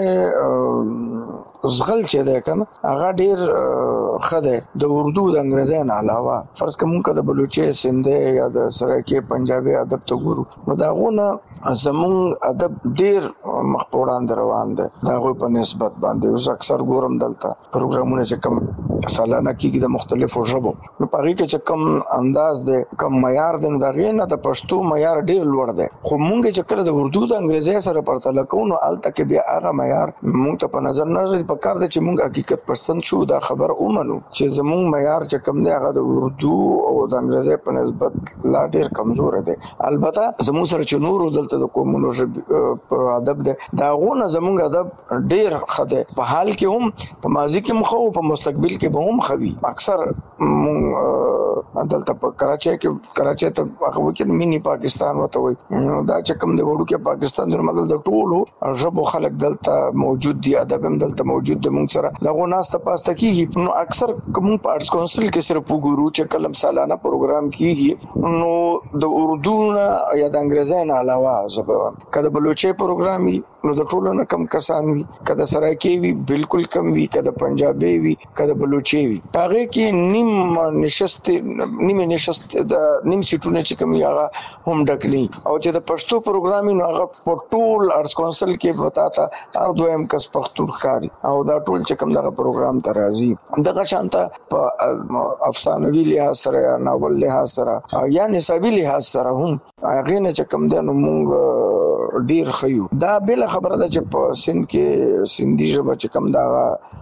Speaker 3: زغل چې ده کنه هغه ډیر خده د اردو د انګریزانو علاوه فرض کوم کده بلوچي سندي یا د سرکه پنجابي ادب ته ګورو نو دا غونه زمون ادب ډیر مخپوړان روان دي دا غو په نسبت باندې اوس اکثر ګورم دلته پروګرامونه چې کم سالانه کیږي د مختلفو ژبو نو پاره کې چې کم انداز ده کم معیار ده دا غینه د پښتو معیار ډیر لوړ دی خو مونږ چې کله د اردو د انګریزي سره پرتله کوو نو الته کې بیا هغه معیار مونږ ته په نظر نه راځي په کار دی چې مونږ حقیقت پسند شو دا خبر اومنو چې زمونږ معیار چې کم دی هغه د اردو او د انګریزي په نسبت لا ډیر کمزور دی البته زموږ سره چې نور دلته د قومونو په ادب دی دا غونه زمونږ ادب ډیر خده په حال کې هم په ماضي کې مخ او په مستقبل کې به هم خوي اکثر مونږ دلته په کراچۍ کې کراچۍ ته هغه وکړ مینی پاکستان وته وي دا چې کوم د وړو کې پاکستان د مدل د ټولو ژبو خلک دلته موجود دي ادب هم دلته موجود دی مونږ سره دا غو ناسته پاسته کیږي نو اکثر کوم پارټس کونسل کې صرف وګورو چې کلم سالانه پروګرام کیږي نو د اردو یا د انګریزي نه علاوه زبر کله بلوچي پروګرام نو د ټولو نه کم کسان وي کله سرایکی وي بالکل کم وي کله پنجابي وي کله بلوچي وي هغه کې نیم نشست نیم نشست د نیم سیټونه چې کوم هغه هم ډکلی او چې د پښتو پروګرام نو هغه په ټول ارس کونسل کې وتاته هر دویم کس پښتو ښکاری او دا ټول چې کوم دغه پروګرام ته راځي دغه شانته په افسانوي لحاظ سره یا ناول لحاظ سره یا نسبی لحاظ سره هم هغه نه چې کوم د موږ ډیر خيو دا بل خبره ده چې په سند کې سندي ژبه چې کوم دا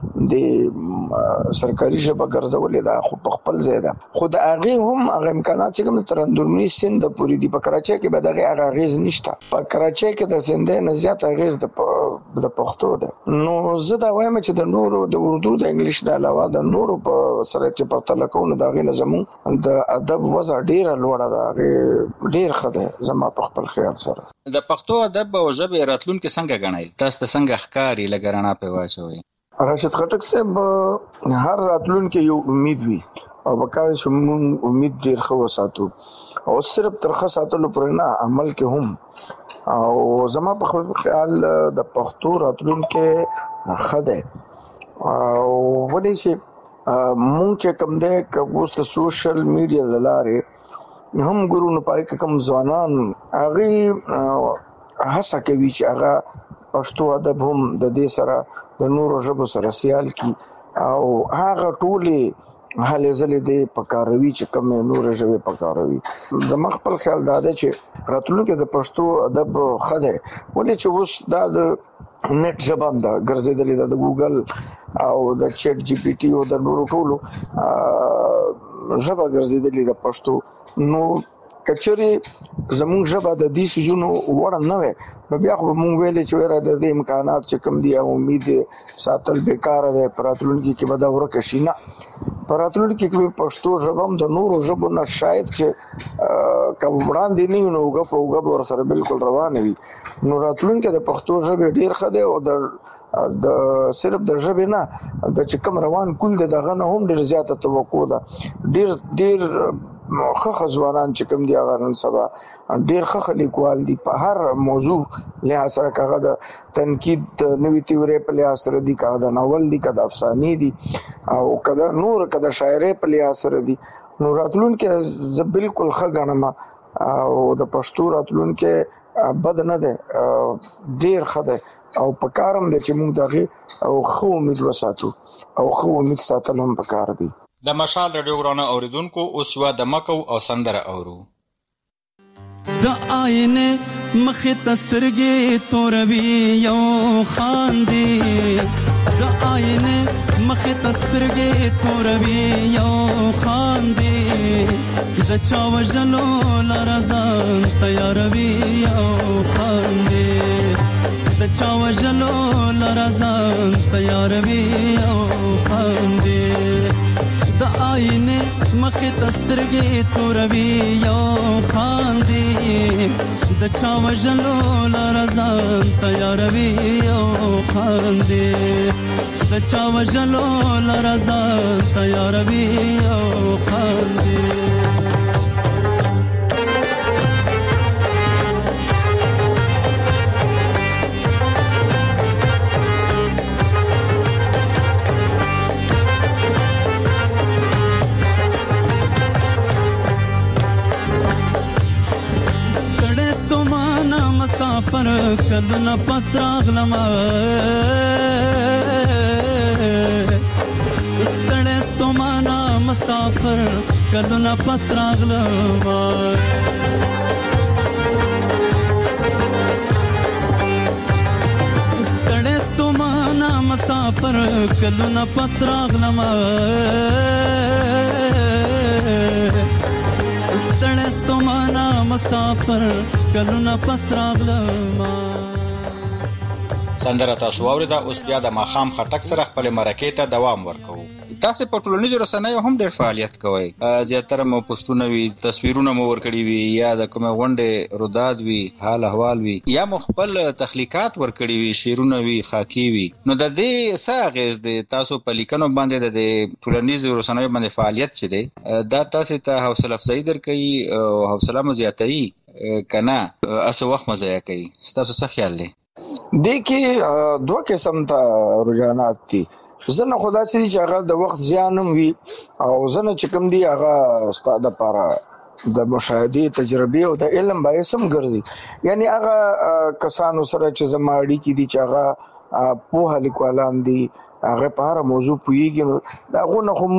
Speaker 3: د سرکاري ژبه ګرځولې ده خو په خپل ځای ده خو د هغه هم هغه امکانات چې کوم ترندورمي سند پوری دی په کراچۍ کې به دغه هغه غیز نشته په کراچۍ کې د سند نه زیات غیز د د پښتو ده نو زه دا وایم چې د نورو د اردو د انګلیش نه علاوه د نورو په سره چې پرتله کوو دا غي نظم د ادب وضع ډیره لوړه ده ډیر خده زما په خپل خیال سره
Speaker 2: د پښتو ادب او ژبې راتلونکي څنګه غنئ تاسو ته څنګه ښکاری لګرانه په واچوي
Speaker 3: راشد خټک صاحب هر راتلونکي یو امید وي او بقای شمون امید ډیر خو ساتو او صرف ترخه ساتلو پر نه عمل کې هم او زما په خیال د پښتو راتلونکي خده او ولې چې مونږ چې کوم ده کوست سوشل میډیا لاره هم ګورو نو پای کوم ځوانان هغه هڅه کوي چې هغه پښتو ادب هم د دې سره د نورو ژبو سره سیال کی او هغه ټولې حالې زلې دې پکاروي چې کوم نور ژبه پکاروي زما خپل خیال دا ده چې راتلونکي د پښتو ادب خده ولې چې اوس دا د نت ژبه ده ګرځېدلې د ګوګل او د چیټ جی پی ټي او د نورو ټولو ژبه ګرځېدلې د پښتو نو کچري زموږ ژبه د دې سجونو وړ نه وي نو بیا خو مونږ ویل چې ورته د دې امکانات چې کم دي او امید ساتل بیکاره ده پراتلونکي کې به دا ورکه شي نه پراتلونکي کې پښتو ژبه د نورو ژبو نه شاید چې کوم وړاندې نه نو وګ په وګ ور سره بالکل روان وي نو راتلونکي د پښتو ژبه ډیر خده او د د صرف د ژبه نه د چې کوم روان کول دغه نه هم ډیر زیاته توقع ده ډیر ډیر خخ ځوانان چې کوم دی هغه نن سبا ډیر خخ لیکوال دي په هر موضوع له سره کاغه د تنقید نوې تیوري په له سره دي کاغه د ناول دي کاغه افسانې دي او کاغه نور کاغه شاعري په له سره دي نو راتلونکي ز بالکل خ غنما او د پښتو راتلونکي بد نه دی، ډیر ښه دی او په کار هم دی چې موږ دغه او خو امید وساتو او خو امید ساتل هم په کار دی.
Speaker 2: د مشال رادیو ګرانه اوریدونکو اوس یو د مکو او سندره اورو.
Speaker 4: د آینه مخې تسترګې توروي یو خاندي، د آینه مخې تسترګې توروي یو خاندي، د چا وژلو لره ځان تیاروي یو خاندي، د چا وژلو لره ځان تیاروي یو خاندي، د آینه مخې تسترګې توروي یو خاندي، د چا وژلو لره ځان تیاروي یو خاندي، د چا وژلو لره ځان تیاروي یو خاندي. مسافر کلونه پس راغلم، ستړی ستومانه مسافر کلونه پس راغلم، ستړی ستومانه مسافر کلونه پس راغلم، ستړی ستومانه مسافر کلونه پس راغلم.
Speaker 2: سندره تاسو واورېده. اوس بیا د ماښام خټک سره خپل مرکې ته دوام ورکوو. تاسو په ټولنیزو رسنیو هم ډېر فعالیت کوئ، زیاتره مو پوسټونه وي، تصویرونه مو ورکړي وي، یا د کومه غونډې روداد وي، حال احوال وي، یا مو خپل تخلیقات ورکړي وي، شعرونه وي، خاکي وي. نو د دې څه اغېز دی تاسو په لیکنو باندې د ټولنیزو رسنیو باندې فعالیت چې دی دا تاسو ته حوصله افزایي درکوي او حوصله مو زیاتوي کنه اسو وخت مو ضایع کوي؟ ستاسو څه خیال دی؟
Speaker 3: دې کې دوه قسم ته رجحانات دي. زنه خدا سي چې هغه د وخت زیان هم وي او زنه چې کوم دی هغه ستاسو لپاره د مشاهدې تجربه او د علم باعث هم ګرځي. یعنی هغه کسانو سره چې زما اړیکې دي چې هغه په لیکوالان دي، هغه په هر موضوع پوهیږي، دا غو نه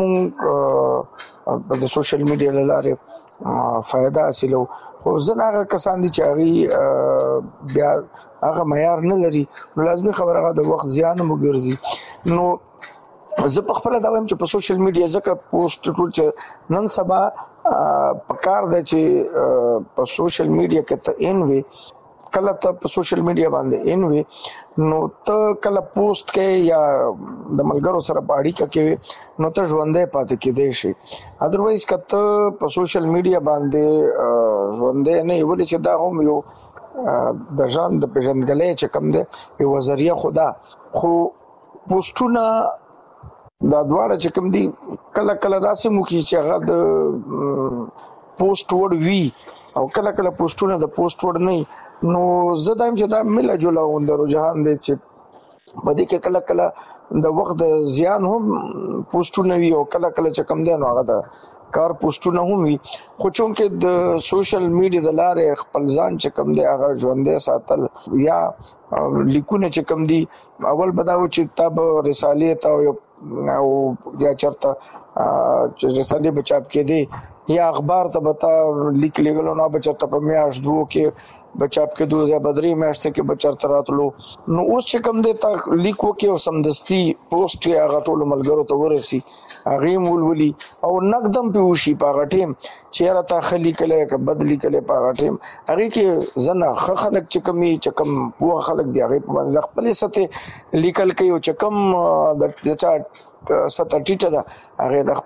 Speaker 3: کوم د سوشل میډیا لاره فائدہ حاصلو. خو زنه هغه کسان دي چې هغه بیا هغه معیار نه لري، نو لازمي خبره هغه د وخت زیان هم ګرځي. نو زه په خپل دا وایم چې په سوشل میډیا ځکه پوسټ ټول چې نن سبا په کار دی چې په سوشل میډیا کې ته ان وي، کله ته په سوشل میډیا باندې ان وي نو ته کله پوسټ کې یا د ملګرو سره په اړیکه کې نو ته ژوندی پاتې کېدی شي. ادروایز که ته په سوشل میډیا باندې ژوندی نه یې، ولې چې دا هم یو د ځان د پیژندګلۍ چې کوم دی یو ذریعه خو ده، خو پوسټونه دا دواړه چې کوم دي کله کله داسې مو کې چې هغه د پوسټ وړ وي او کله کله پوسټونه د پوسټ وړ نه. نو زه دا چې دا مله جوړه غونډه رجحان دی چې په دې کې کله کله د وخت د زیان هم پوسټونه وي او کله کله چې کوم دی نو هغه د کار پوسټونه هم وي. خو چونکې د سوشل میډیا د لارې خپل ځان چې کوم دی هغه ژوندی ساتل یا لیکونه چې کوم دي، اول به دا و چې تا به رسالې ته او یا چرته چې رسالې به چاپ کېدې یا اخبار ته به تا لیک لېږلو، نو به چرته په میاشت دوو کې به چاپ کېدو یا به درې میاشتې کې به چرته راتلو. نو اوس چې کوم دی تا لیک وکړې او سمدستي پوسټ یې هغه ټولو ملګرو ته ورسي، هغې یې ولولي او نقدم پې وشي په هغه ټیم چې یاره تا ښه لیکلی که بد لیکلی په هغه ټیم. هغې کې ځنه ښه خلک چې کوم چې کوم پوه خلک دي هغې په باندې د خپلې سطحې لیکل کوي او چې کوم د چا سطح ټیټه ده هغې د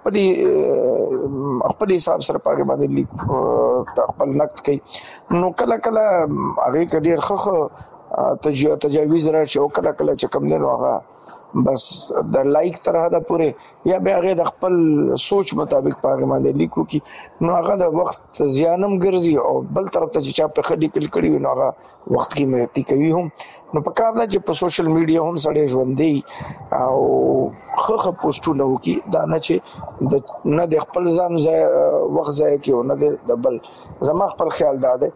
Speaker 3: خپلې خپل حساب سره په هغې باندې لیک خپل نقد کوي. نو کله کله هغې کې ډېر ښه ښه تجاویز راشي او کله کله چې کوم دی نو هغه بس د لایک تر حده پورې یا بیا هغه د خپل سوچ مطابق پاګه باندې لیکو کی نو هغه د وخت زیانم ګرځي او بل طرف ته چې چا په خدي کلی کړي نو هغه وخت کې مهتی کوي هم نو په کار ده چې په سوشل میډیا هم سړی ژوندې او خخ پوسټونه وکي دا نه چې د نه د خپل ځان ځای وخت ځای کې او نه د بل زما خپل خیال دا ده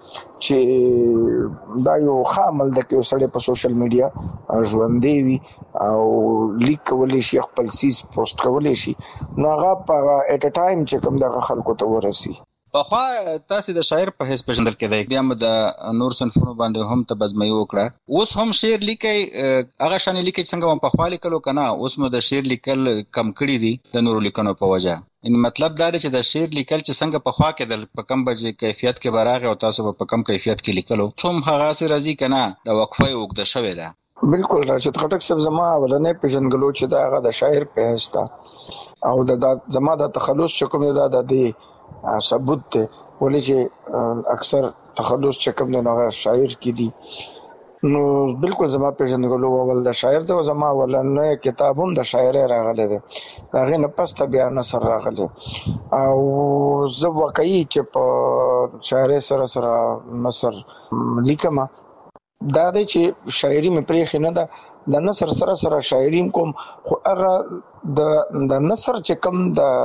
Speaker 3: چې دا یو خامل ده کې سړی په سوشل میډیا ژوندې وي او لیک کولی شي خپل سیس پوسټ کولی شي نو هغه په اټ ا ټایم چې کوم دغه خلکو ته ورسي
Speaker 2: په خوا تاسو د شاعر په حیث پیژندل کېدای بیا هم د نور صنفونو باندې هم تبزمه وکړه اوس هم شعر لیکي هغه شان لیکي څنګه په خوا لیکلو کنه اوس مو د شعر لیکل کم کړی دي د نور لیکنو په وجه ان مطلب دا دی چې د شعر لیکل چې څنګه په خوا کې د په کم بجې کیفیت کې براغه او تاسو په کم کیفیت کې لیکلو څوم هغه سي راځي کنه د وقفه وګد شوی ده
Speaker 3: بالکل راشد خټک صاحب زما ولنې پیژنګلو چې دا هغه د شاعر په هستا او د زما د تخلص چې کوم دا د دې ثبوت ته ولې چې اکثر تخلص چې کوم نه هغه شاعر کې دي نو بالکل زما پیژنګلو اول د شاعر ته زما ولنې کتابوم د شاعر راغله ده هغه نه پس ته بیا نصر راغله او زه واقعي چې په شاعر سره سره نصر لیکم دا دی چې شاعري مې پرېښې نه ده د نثر سره سره شاعري کوم خو هغه د د نثر چې کوم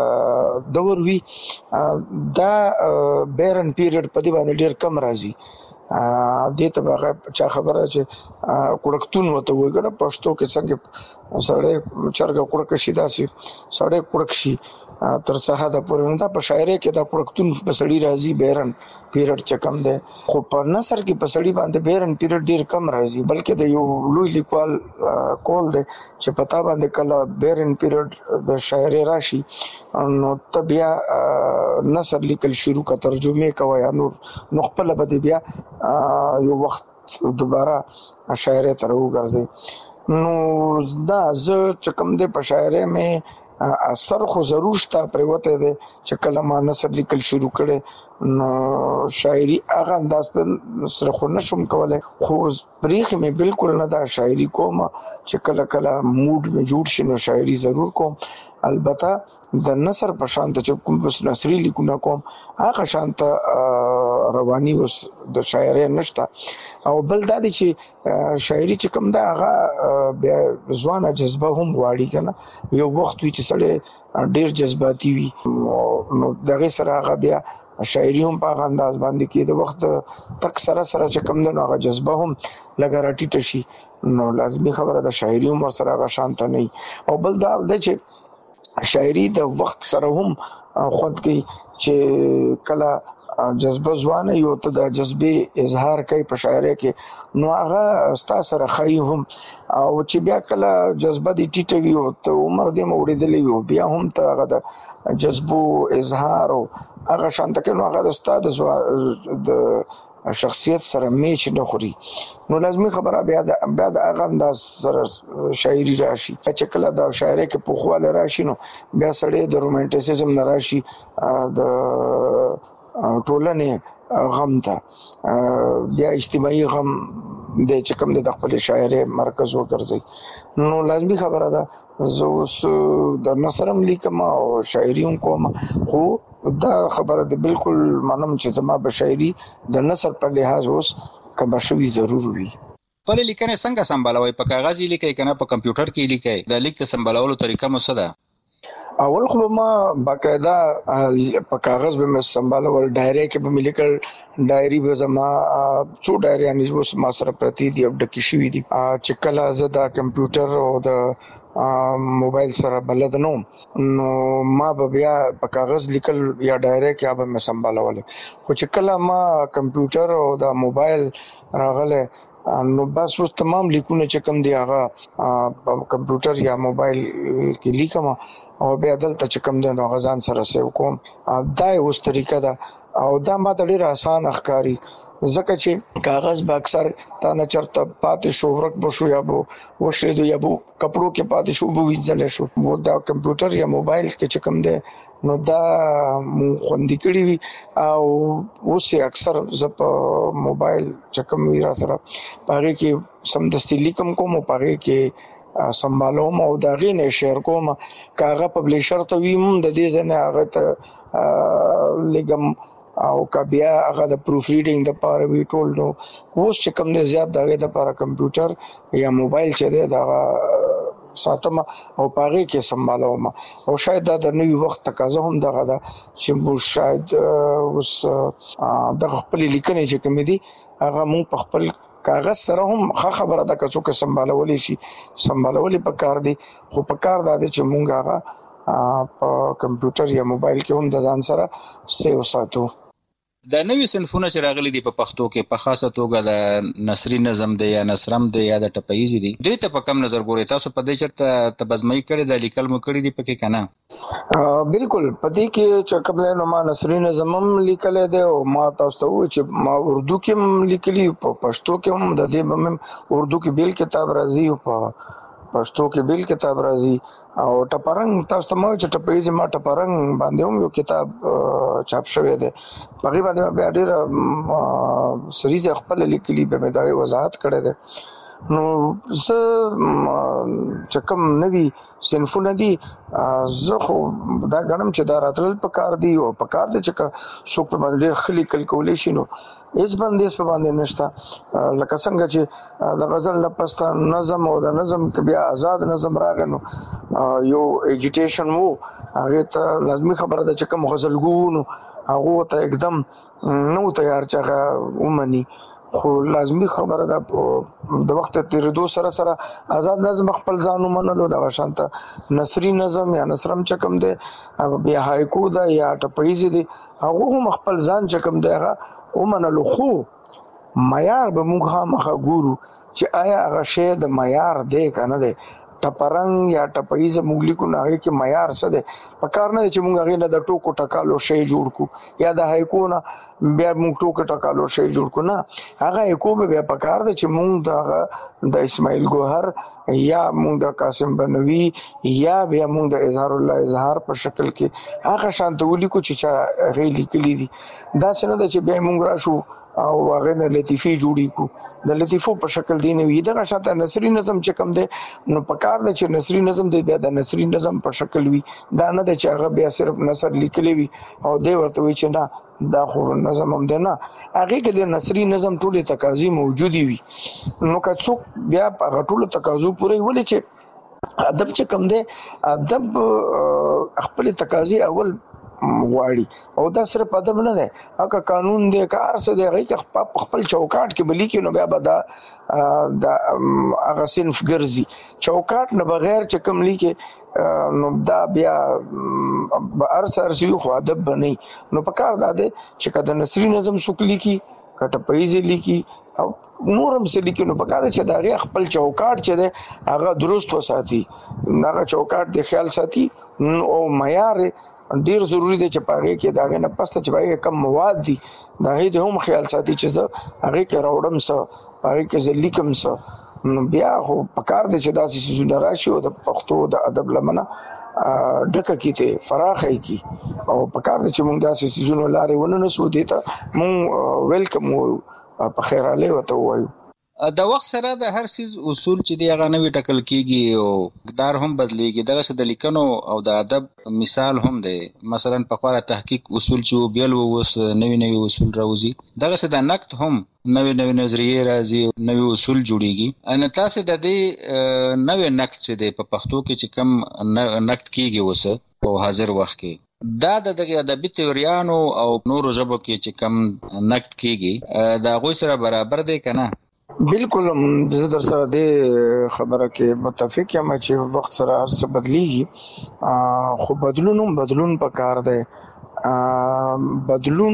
Speaker 3: د دور وي دا بیرن پیریډ په دې باندې ډېر کم راځي دې ته هغه چا خبره چې کوړکتون وته وي ګره پښتو کې څنګه سړی چرګ کوړک شي داسې سړی کوړک شي تر څه حد پورې نه په شاعري کې دا کوړکتون په سړی راځي بیرن پیریډ چې کم ده خو په نثر کې په سړی باندې بیرن پیریډ ډیر کم راځي بلکې د یو لوی لیکوال کول ده چې پتا باندې کله بیرن پیریډ د شاعري راشي نو تبیا نثر لیکل شروع کا ترجمه کوي نور نو خپل بده بیا یو وخت دوباره شاعري تر وګرځي نو دا زه چې کوم ده په شاعري مې اثر خو ضرور شته پروته ده چې کله ما نثر لیکل شروع کړي نو شاعري هغه انداز په سره خو نشم کولای خو پریخ مې بالکل نه دا شاعري کوم چې کله کله موډ مې جوړ شي نو شاعري ضرور کوم البته د نثر په شان ته چې کوم بس نثري لیکونه کوم هغه شان ته رواني وس د شاعري نشته او بل دا دي چې شاعري چې کوم دا هغه بیا ځوانه جذبه هم واړي کنه یو وخت وی چې سړی ډیر جذباتي وي نو دغه سره هغه بیا شاعري هم په انداز باندې کې د وخت تک سره سره چې کوم د هغه جذبه هم لګا راټیټ شي نو لازمي خبره د شاعري هم سره هغه شانت نه او بل دا د چې شاعري د وخت سره هم خوند کوي چې کله جذبه ځوانه یو ته د جذبه اظهار کوي په شاعري کې نو هغه ستا سره خای هم او چې بیا کله جذبه دي ټیټه وي او ته عمر دې موړېدلې وي بیا هم ته هغه د جذبو اظهار او هغه شانت کې نو هغه د ستا د شخصیت سره میچ نه خوري نو لازمي خبره بیا د بیا د هغه انداز سره شاعري راشي چې کله د شاعري کې پوخواله راشي نو بیا سړی د رومانټیسزم نه راشي د ټولنې غم ته بیا اجتماعي غم د چې کوم د خپل شاعري مرکز وګرځي نو لازمي خبره ده زه اوس د نثرم لیکم او شاعري هم کوم خو دا خبره ده بالکل منم چې زما به شاعري د نثر په لحاظ اوس کبه شوي ضرور وي
Speaker 2: خپل لیکنه څنګه سمبالوي په کاغذ لیکي کنه په کمپیوټر کې لیکي د لیک سمبالولو طریقه مو څه ده
Speaker 3: اول خو ما باقاعده په کاغذ به مې سمبالول ډایری کې به مې لیکل ډایری به زما څو ډایری ان اوس ما سره پرتی دی اپ ډکی شوی دی چې کله زه د کمپیوټر او د موبایل سره بلد نو نو ما به بیا په کاغذ لیکل یا ډایری کې به مې سمبالول خو چې کله ما کمپیوټر او د موبایل راغله نو بس اوس تمام لیکونه چې کوم دی هغه په کمپیوټر یا موبایل کې لیکم او بیا دلته چې کوم دی نو غزان سره سیو کوم دا اوس طریقه ده او دا ما ته ډیر آسان ښکاري ځکه چې کاغذ به اکثر تا نه چرته پاتې شو ورک بشو یا بو وشریدو یا بو کپړو کې پاتې شو بو وینځل شو مو دا کمپیوټر یا موبایل کې چې کوم دی نو دا خوندې کړی وي او اوس اکثر ز په موبایل چې کوم وی را سره پاره کې سمدستي لیکم کوم پاره کې سمبالوم او دا غینه شیر کوم کاغه پبلیشر ته ویم د دې ځنه هغه ته لګم او کبیا هغه د پروف ریډینګ د پاره وی ټول نو اوس چې کوم نه زیات دغه د پاره کمپیوټر یا موبایل چې دا ساتم او پاره کې سمبالوم او شاید دا د نوې وخت تقاضا هم دغه دا چې مو شاید اوس د خپل لیکنې چې کوم دي هغه مو په خپل کاغذ سره هم خبره ده که څوک سمبالولې شي سمبالولې په کار دي خو په کار ده چې مونږ هغه په کمپیوټر یا موبایل کې هم د ځان سره سیو ساتو.
Speaker 2: د نوې صنفونه چې راغلي دي په پښتو کې په خاصه توګه د نثري نظم دی یا نثرم دی یا د ټپیزي دی دوی ته په کم نظر ګوري تاسو په دې چرته تبزمای کړی د لیکل مو کړی دی پکې کنه؟
Speaker 3: بالکل پدې کې چې کوم نو ما نثري نظم هم لیکل دی او ما تاسو ته و چې ما اردو کې هم لیکلي په پښتو کې هم د دې هم اردو کې بیل کتاب راځي او په پښتو کې بیل کتاب راځي او ټپرنګ تاسو ته مو چې ټپیزي ما ټپرنګ باندې هم یو کتاب چاپ شوی دی په غیبه باندې ډېر سریز خپل لیکلي به مې دا وضاحت کړی دی. نو زه چې کوم نوی صنفونه دي زه خو دا غنم چې دا راتلل په کار دی او په کار دی چې څوک په باندې خلی کل کولې شي نو هیڅ باندې په باندې نشته لکه څنګه چې د غزل لپسته نظم او د نظم کې بیا آزاد نظم راغنو یو ایجیټیشن وو هغه ته لازمي خبره ده چې کوم غزلګونو هغه ته एकदम نو تیار چغه ومني خو لازمي خبره ده د وخت تیریدو سره سره آزاد نظم خپل ځانو منلو د شانته نثري نظم یا نثرم چکم ده بیا هایکو ده یا ټپیزي دي هغه هم خپل ځان چکم ده هغه ومنلو خو معیار به موږ هم هغه ګورو چې آیا هغه شی د معیار دی کنه دی ټپرنګ یا ټپیز موږ لیکو نه هغه کې معیار څه دی په کار نه چې موږ هغه نه د ټوکو ټکالو شی جوړ کو یا د هایکو نه بیا موږ ټوکو ټکالو شی جوړ کو نه هغه هایکو به بیا په کار دی چې موږ د د اسماعیل ګوهر یا موږ د قاسم بنوي یا بیا موږ د اظهار الله اظهار په شکل کې هغه شانت ولیکو چې هغه لیکلي دي دا څنګه چې بیا موږ راشو او هغه نه لطیفي جوړی کو د لطیفو په شکل دی نه وي دغه شاته نثري نظم چې کوم دی نو په کار دی چې نثري نظم دی بیا د نثري نظم په شکل وي دا نه دی چې هغه بیا صرف نثر لیکلی وي او دی ورته وي چې نه دا خو نظم هم دی نه هغه کې د نثري نظم ټولې تقاضي موجودي وي نو که څوک بیا په ټولو تقاضو پورې ولې چې ادب چې کوم دی ادب خپل تقاضي اول غواړي او دا صرف ادب نه دی هغه قانون دی کار څه دی هغه خپل چوکاټ کې بلی کې نو بیا به دا د هغه صنف ګرځي چوکاټ نه بغیر چې کوم لیکي نو دا بیا ارسر سی خو ادب بنئ نو په کار دا دی چې کله نثري نظم څوک لیکي کټه پیزي لیکي او نورم څه لیکي نو په کار چې دا خپل چوکاټ چې دی هغه درست وساتي هغه چوکاټ دی خیال ساتي او معیار ډیر ضروری دی چې پاره کې داغه نه پسته چې پاره کم مواد دي دا هی هم خیال ساتي چې زه هغه کې راوړم سو پاره کې زه لیکم سو بیا خو پکار دی چې داسې سيزونه راشي او د پښتو د ادب لمنه ډکه کیته فراخه کی او پکار دی چې موږ داسې سيزونه لارې ونه نسو دي ته موږ ویلکم په خیر علي وته وایو
Speaker 2: د وخت سره د هر سیز اصول چې دی هغه نوې ټکل کیږي او مقدار هم بدلیږي دغه څه د لیکنو او د ادب مثال هم دی مثلا په خاطر تحقیق اصول چې بیل ووس نوې نوې اصول راوځي دغه څه د نقد هم نوې نوې نظریې راځي نوې اصول جوړیږي ان تاسو د دې نوې نقد چې دی په پښتو کې چې کم نقد کیږي وسه په حاضر وخت کې دا د دغه ادبي تیوریانو او نورو ژبو کې چې کم نقد کیږي دا غوي سره برابر دی کنه؟
Speaker 3: بالکل زه در سره د خبره کې متفق یم چې وخت سره هر څه بدلیږي خو بدلون هم بدلون پکار دی بدلون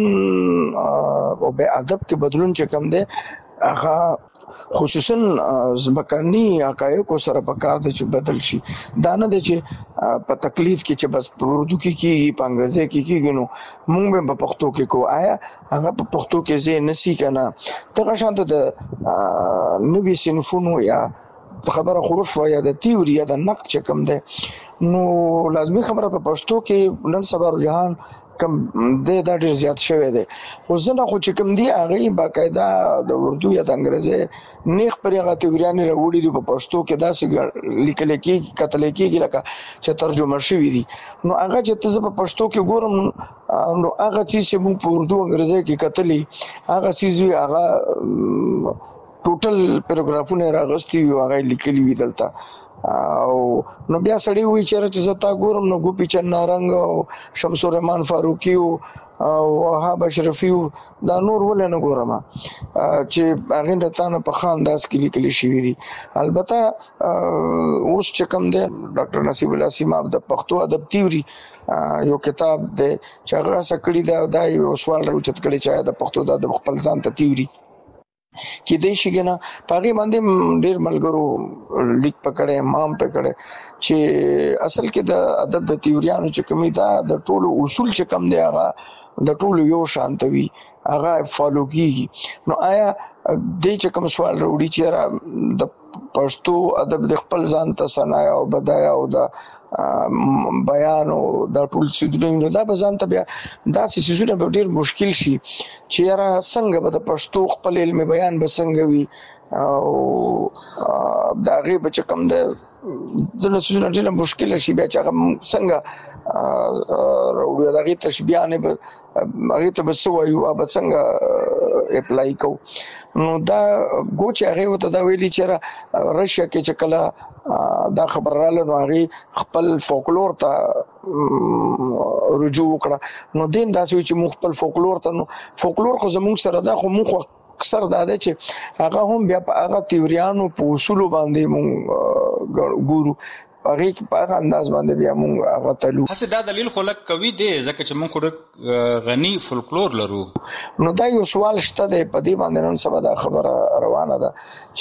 Speaker 3: او به ادب کې بدلون چې کم دی هغه خصوصا ځمکني حقایق سره پکار دي چې بدل شي دا نه دي چې په تقلید کې چې بس په اردو کې کیږي په انګریزي کې کیږي نو موږ په پښتو کې کو آیا هغه په پښتو کې زه نسی کنه ته شانته د نوې صنفونو یا خبره خروش و یا د تیوري یا د نقد چې کوم ده نو لازمي خبره په پښتو کې نن سبا رجحان کم د دا ډیر زیات شوی دی. خو زه نه خو چې کوم دی هغه باقاعده د اردو یا د انګریزي نیخ پر هغه تیوریانې راوړي دي په پښتو کې داسې لیکل کېږي کتل کېږي لکه چې ترجمه شوي دي. نو هغه چې ته په پښتو کې ګورم نو هغه چې موږ په اردو انګریزي کې کتلې هغه چې هغه ټوټل پیراګرافونه راغستي وي هغه لیکلي وي دلته. او نو بیا سړی وی چې زتا ګورم نو ګوپی چند نارنګ او شمس الرحمن فاروقي او وهاب اشرفي دا نور ولې نه ګورم چې هغه د تانه په خانداس کې لیکلي شوی دي. البته اوس چې کوم دی ډاکټر نصیب الله سیماب د پښتو ادب تیوري یو کتاب دی چې هغه سکړی دا د یو سوال راوچت کړي چې د پښتو د خپل ځان ته تیوري کې دې شي کنه پاګې باندې ډېر ملګرو لیک پکړې مام پکړې چې اصل کې د ادب د تیوریانو چې کومي دا د ټولو اصول چې کم دی هغه د ټولو یو شانتوي هغه فالو کیږي. نو آیا دې چې کوم سوال وروړي چې د پښتو ادب د خپل ځان ته صنایع او بدایع او د بیان او دا ټول سیدونه دا به ځان ته بیا داسې سیزونه به ډېر مشکل شي چې را څنګه به د پښتو خپل علم بیان به څنګه وي او دا غي به چې کوم د ځنه سیزونه ډېر مشکل شي بیا چې هغه څنګه وروړي دا غي تشبیهانه به هغه ته به سو وایو به څنګه اپلای کو. نو دا ګوچ هغه وته دا ویلي چې رشیا کې چې کله دا خبر رااله نو هغه خپل فولکلور ته رجوع وکړه. نو دین داسې چې مخ خپل فولکلور ته نو فولکلور خو زموږ سره دا خو موږ اکثر دا ده چې هغه هم بیا په هغه تیوریانو په اصول باندې مونږ ګورو هغه کې په انداز باندې بیا مونږ هغه تلو.
Speaker 2: هڅه دا دلیل خو لک کوي دی ځکه چې مونږ غني فولکلور لرو.
Speaker 3: نو دا یو سوال شته دی په دې باندې نن سبا دا خبره روانه ده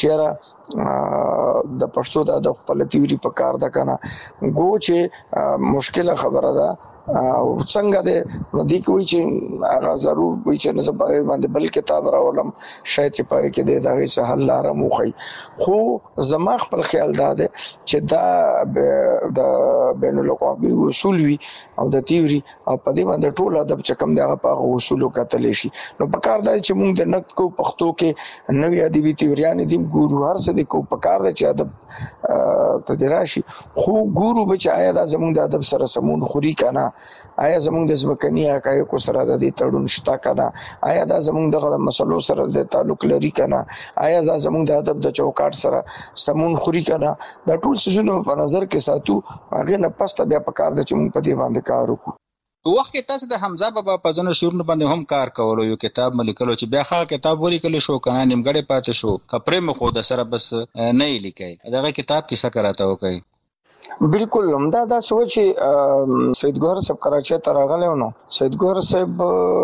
Speaker 3: چې د پښتو د خپل تیوري په کار ده کنه ګو چې مشکله خبره ده او څنګه ده نو دی کوي چې هغه ضرور کوي چې نه سبا باندې بل کتاب راولم شاید چې پاره کې دی دا غي حل لاره موخی. خو زما خپل خیال دا ده چې دا د بین الاقوامي اصول وي او د تیوري او په دې باندې ټول ادب چې کوم دی هغه په اصولو کتل شي. نو په کار دی چې موږ د نقد کو پښتو کې نوې ادبي تیوریان دي ګورو هر څه د کو په کار دی چې ادب ته راشي. خو ګورو به چې آیا دا زموږ د ادب سره سمون خوري کنه آیا زموږ د ځمکني حقایقو سره د دې تړون شته کنه آیا دا زموږ د مسلو سره د تعلق لري کنه آیا دا زموږ د ادب د چوکاټ سره سمون خوري کنه دا ټول څه په نظر کې ساتو هغه نه پسته بیا په کار د چې موږ په دې باندې کار وکړو.
Speaker 2: وخت کې تاسو د حمزه بابا په ځنو شعرونو باندې هم کار کولو یو کتاب ملیکلو چې بیا ښه کتاب ولیکل شو کنه نیمګړی پاتې شو کپرې مخ د سره بس نه لیکي دغه کتاب کې څه کراته وکي.
Speaker 3: بالکل همدا دا سوچ سید ګوهر صاحب کراچۍ ته راغلی نو سید ګوهر صاحب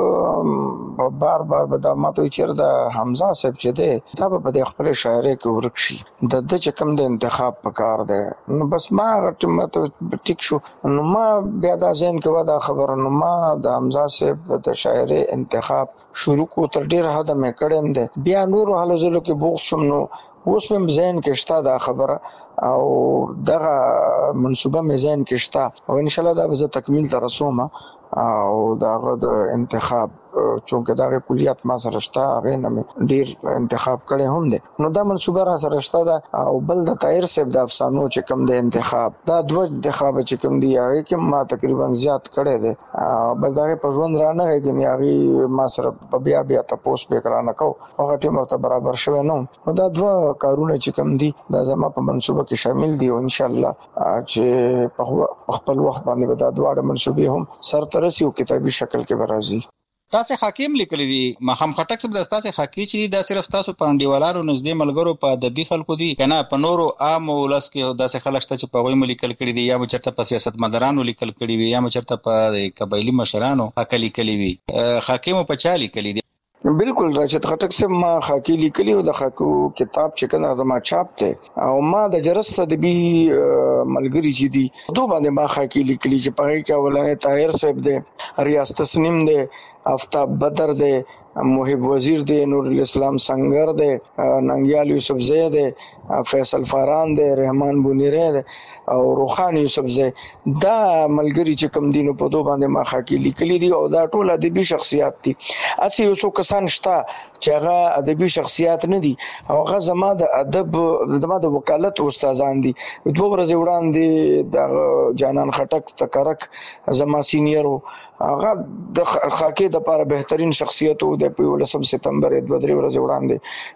Speaker 3: بار بار به دا ماته چیر د حمزه صاحب چې دی دا به د خپل شاعرۍ کې ورک شي د د چې کوم د انتخاب په کار دی. نو بس ما غټ ماته ټیک شو نو ما بیا دا ځین کې ودا خبر نو ما د حمزه صاحب د شاعرۍ انتخاب شروع کو تر ډیر حد مې کړم دی بیا نور حالو زلو کې بوخ شم نو اوس په ذهن کې شته دا خبره او دغه منصوبه مې ذهن کې شته او ان شاء الله دا به تکمیل ته رسوم او داغه د انتخاب چونکه دغه کلیات ما سره شته هغه نه ډیر انتخاب کړي هم دي. نو دا منصوبه را سره شته دا او بل د طاهر صاحب د افسانو چې کوم د انتخاب دا دوه انتخاب چې کوم دی هغه کې ما تقریبا زیات کړي دي بل دغه په ژوند را نه غوږی هغه ما سره په بیا بیا تاسو په کرانه کو هغه ټیم ته برابر شوی نو دا دوه کارونه چې کوم دي دا زما په منصوبه کې شامل دي او ان شاء الله چې په خپل وخت باندې به دا دوه منصوبې هم سر ترسي او کتابي شکل کې برازي.
Speaker 2: تاسو حکیم لیکلی دي مخام خټک صاحب د تاسو حقیقي چې دا صرف تاسو په انډیوالانو نږدې ملګرو په ادبي خلکو دي کنه په نورو عام ولس کې داسې خلک شته چې په وایي لیکل کړي دي یا چرته په سیاست مدارانو لیکل کړي وي یا چرته په قبایلی مشرانو حق لیکلي وي حکیم په چا لیکلي دي.
Speaker 3: بالکل راشد خټک صاحب ما خاکی لیکلی او د خاکو کتاب چې کنه زما چاپ ته او ما د جرس ادبي ملګری چې دي دوه باندې ما خاکی لیکلی چې په کې اولانه طاهر صاحب دی ریاض تسنیم دی آفتاب بدر دی محب وزیر دی، نور الاسلام سنگر دی، ننګیال یوسف زی دی، فیصل فاران دی، رحمان بونیری دی او روخان یوسف زی. دا ملګری چې کوم دینو په دوه باندې ما خاکی لیکلي دي او دا ټول ادبي شخصیات دي. اسی یو څو کسان شته چې هغه ادبي شخصیات نه دي او هغه زما د ادب زما د وکالت استادان دي. دوه ورځې وړاندې د جانان خټک تکرک زما سینیرو هغه د خاکی د لپاره بهترین شخصیت و د په ولسم سپتمبر دوه درې ورځې وړاندې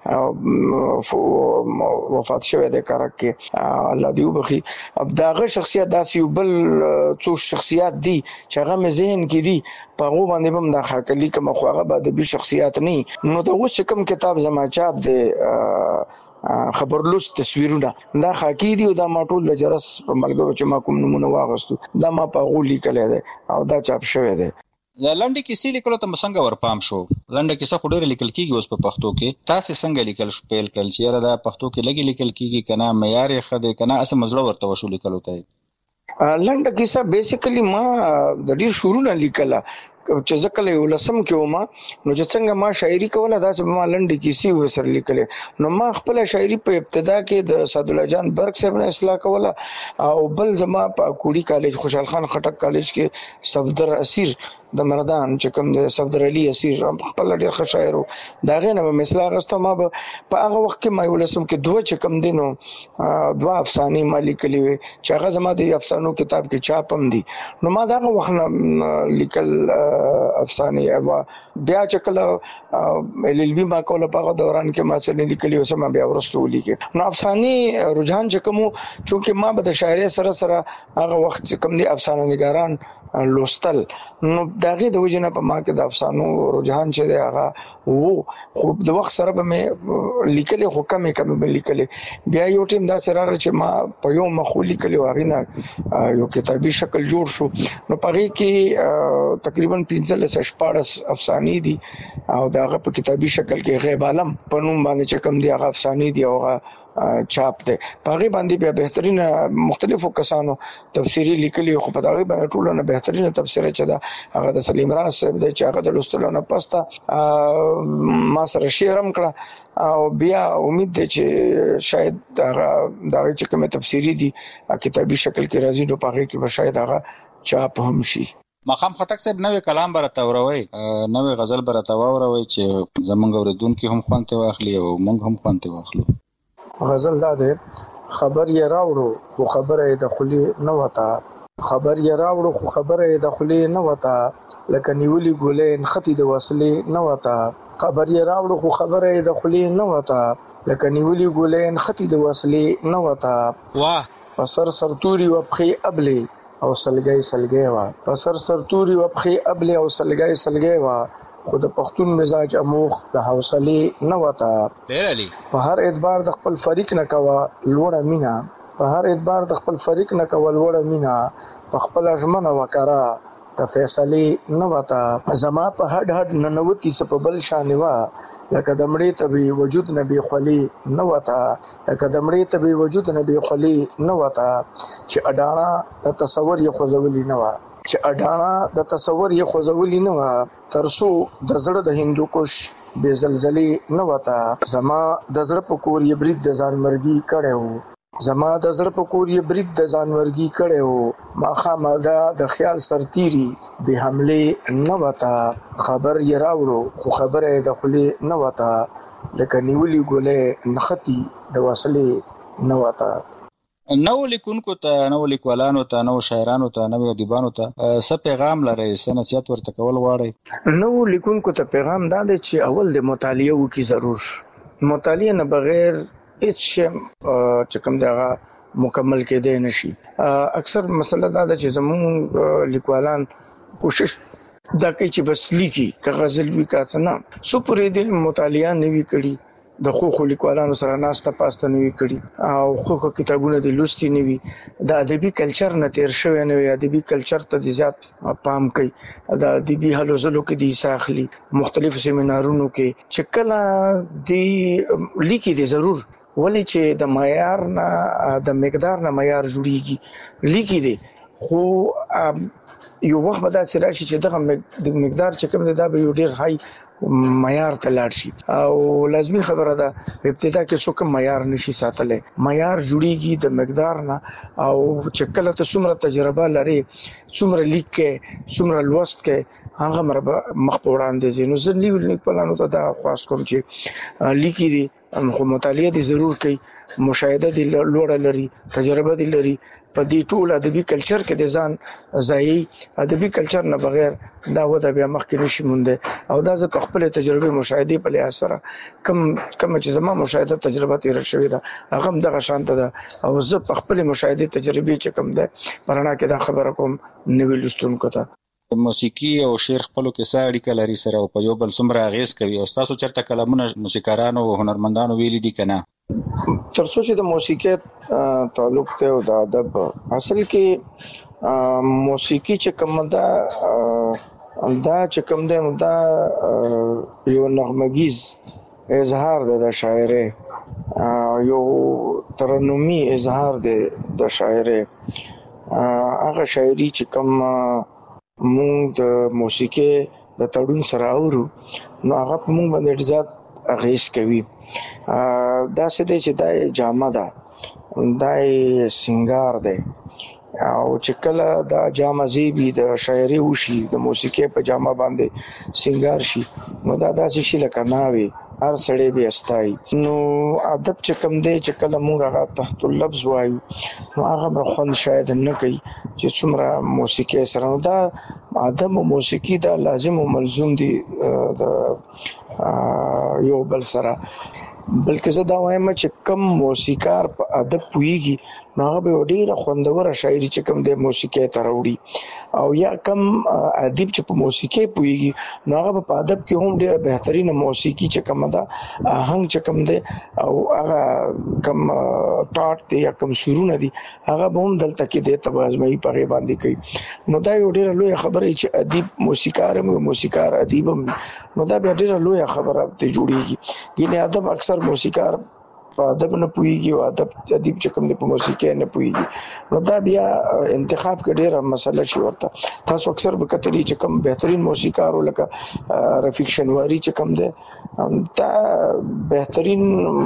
Speaker 3: وفات شوی د کارک کې الله دې وبخي. اب داغه شخصیت داسې یو بل څو شخصیات دي چې هغه مې ذهن کې دي په هغه باندې هم د خاکلی کوم خو هغه به د شخصیت نه نو د اوس کوم کتاب زما چاپ دی خبرلوس تصویرونه دا خاکی دی او دا ما ټول د جرس په ملګرو چې ما کوم نمونه واغستو دا ما په غولي کله دی او دا چاپ شوی دی.
Speaker 2: د لنډه کیسې لیکلو ته څنګه ورپام شو؟ لنډه کیسه خو ډېره لیکل کیږي اوس په پښتو کې، تاسو څنګه لیکل پیل کړل چې یاره دا پښتو کې لګي لیکل کیږي کنه معیار یې ښه دی کنه اسه مزړه ورته وشو لیکلو ته؟
Speaker 3: لنډه کیسه بیسیکلی ما د ډېر شروع نه لیکله چې ځکه یو لسم کې ومه نو چې څنګه ما شاعري کوله داسې ما لنډې کیسې وسر لیکلې نو ما خپل شاعري په ابتدا کې د سعدالله جان برګ صاحب نه اصلاح کوله او بل زما په کوړی کالج خوشحال خان خټک کالج کې صفدر اسیر د مردان چې کوم د صفدر علي اسیر خپل ډېر ښه شاعر و د هغې نه به مې اصلاح اخیسته. ما به په هغه وخت کې ما یو لسم کې دوه چې کوم دی نو دوه افسانې ما لیکلې وې چې هغه زما د افسانو کتاب کې چاپ هم دي نو ما د هغه وخت نه لیکل افسانې او بیا چې کله ال ال بي ما کوله په هغه دوران کې ما څه لیکلي اوس ما بیا ورسته ولیکې نو افسانې رجحان چې کوم چونکې ما به د شاعرۍ سره سره هغه وخت چې کوم دي افسانه نګاران لوستل نو د هغې د وجې نه په ما کې د افسانو رجحان چې دی هغه و خو د وخت سره به مې لیکلې خو کمې کمې به لیکلې. بیا یو ټیم داسې راغی چې ما په یو مخ ولیکلې او هغې نه یو کتابي شکل جوړ شو نو په هغې کې تقریبا پنځلس شپاړس افسانې دي او د هغه په کتابي شکل کې غیب عالم په نوم باندې چې کوم دي هغه افسانې دي او هغه چاپ دی. په هغې باندې بیا بهترینه مختلفو کسانو تفسیري لیکلي خو په هغې باندې ټولو نه بهترینه تفسیره چې ده هغه د سلیم راز صاحب دی چې هغه د لوستلو نه پسته ما سره شعر هم کړه او بیا امید دی چې شاید هغه د هغې چې کومې تفسیري دي کتابي شکل کې راځي نو په هغې کې به شاید هغه چاپ هم شي.
Speaker 2: مقام خټک صاحب نوې کلام به راته وروئ، نوې غزل به راته واوروئ چې زموږ اورېدونکي هم خوند ترې واخلي او موږ هم خوند ترې واخلو.
Speaker 3: غزل دا دی: خبر یې راوړو خو خبره یې د خولې نه وته، خبر یې راوړو خو خبره یې د خولې نه وته، لکه نیولي ګولۍ نښتې د وسلې نه وته. خبر یې راوړو خو خبره یې د خولې نه وته، لکه نیولي ګولۍ نښتې د وسلې نه وته.
Speaker 2: واه
Speaker 3: په سر سرتوري و پښې ابلې او سلګۍ سلګۍ وه، په سر سرتوري و پښې ابلې او سلګۍ سلګۍ وه، خو د پښتون مزاج اموخ د حوصلې نه وته.
Speaker 2: ډېر علي
Speaker 3: په هر اعتبار د خپل فریق نه کوه لوړه مینه، په هر اعتبار د خپل فریق نه کوه لوړه مینه، په خپله ژمنه وکره د فیصلې نه وته. زما په هډ هډ ننوتي څه په بل شانې وه، لکه د مړې طبي وجود نه بې خولې نه وته، لکه د مړې طبي وجود نه بې خولې نه وته، چې اډاڼه د تصور یې خوځولي نه وه، چې اډاڼه د تصور یې خوځولي نه وه، تر څو د زړه د هندوکش بې زلزلې نه وته. زما د زړه په کور یې برید د ځانمرګي کړی و، زما د زړه په کور یې برید د ځانمرګي کړی و، ماښامه دا د خیال سرتیري بې حملې نه وته. خبر یې راوړو خو خبره یې د خولې نه وته، لکه نیولي ګولۍ نښتې د وسلې نه وته.
Speaker 2: نو لیکونکو ته، نو لیکوالانو ته، نو شاعرانو ته، نو ادیبانو ته څه پیغام لرئ، څه نصیحت ورته کول غواړئ؟
Speaker 3: نو لیکونکو ته پیغام دا دی چې اول د مطالعه وکړي، ضرور مطالعه نه بغیر هیڅ شی چې کوم دی هغه مکمل کېدی نشي. اکثر مسله دا ده چې زموږ لیکوالان کوشش دا کوي چې بس لیکي، که غزل وي که څه نه، څو پورې د مطالعه نه وي کړي، د خو خو لیکوالانو سره ناسته پاسته نه وي کړي او خو خو کتابونه د لوستي نه وي، د ادبي کلچر نه تیر شوی نه وي، ادبي کلچر ته د زیات پام کوي، د ادبي هلو ځلو کې د حصه اخلي، مختلفو سیمینارونو کې چې کله د لیکي دی ضرور، ولې چې د معیار نه د مقدار نه معیار جوړیږي، لیکي دی خو یو وخت به داسې راشي چې دغه مقدار چې کوم دی دا به یو ډېر هاي معیار ته لاړ شي او لازمي خبره ده په ابتدا کې څوک معیار نشي ساتلی. معیار جوړیږي د مقدار نه او چې کله ته څومره تجربه لري څومره لیک کې څومره لوست کې هغه مربه مخ په وړاندې ځي. نو زه لیک لیکوالانو ته دا خواست کوم چې لیکي دي خو مطالعه دي ضرور کوي، مشاهده دي لوړه لري، تجربه دي لري. په دې ټول ادبي کلچر کې د ځان ځای ادبي کلچر نه بغیر دا وده بیا مخکې نشي مونده او دا زه په خپل تجربه مشاهده په لحاظ سره کم کم چې زما مشاهده تجربه تیر شوې ده هغه هم دغه شانته ده او زه په خپل مشاهده تجربه چې کم ده پرانا کې دا خبره کوم نوې لستونکو ته.
Speaker 2: موسیقي او شعر خپلو کې څه اړیکه لري سره او په یو بل څومره اغیز کوي او تاسو چرته کلمونه موسیقارانو او هنرمندانو ویلي دي کنه؟
Speaker 3: تر څو چې د موسیقي تعلق ته او د ادب اصل کې موسیقي چې کوم ده دا چې کوم ده دا یو نغمګیز اظهار ده د شاعري یو ترنمي اظهار ده د شاعري. هغه شاعري چې کوم مونږ د موسیقي د تړون سره اورو نو هغه مونږ باندې ډېر اغیز کوي. دا څه دی چې دا جامه ده دا سنگار دی او چې کله دا جامه زیبي د شاعري وشي د موسیقي په جامه باندې سنگار شي نو دا داسې شي لکه ناوي هر سړی به استای. نو ادب چې کوم دی چې کله مونږ هغه تحت اللفظ وایو نو هغه برخوند شاید نه کوي چې څومره موسیقي سره. نو دا ادب او موسیقي دا لازم او ملزوم دي د یو بل سره. بلکې زه دا وایم چې کم موسیقار په ادب پوهیږي نو هغه به ډېره خوندوره شاعري چې کوم د موسیقي ته راوړي او یا کم ادیب چې په موسیقي پوهیږي نو هغه په ادب کې هم ډېره بهترینه موسیقي چې کوم ده آهنګ چې کوم ده او هغه کم ټاټ دی یا کم سرونه دي هغه به هم دلته کې د تبازمایي په غي باندې کوي. نو دا یو ډېره لوی خبره چې ادیب موسیقار هم موسیقار ادیب هم نو دا به ډېره لوی خبره ته جوړیږي. ګینه ادب اکثر موسیقار په ادب نه پوهیږي او ادب ادیب چې کوم د په موسیقي نه پوهیږي نو دا بیا انتخاب کې ډېره مسله شي ورته. تاسو اکثر به کتلی چې کوم بهترین موسیقار لکه رفیق شنواری چې کوم ده دا بهترین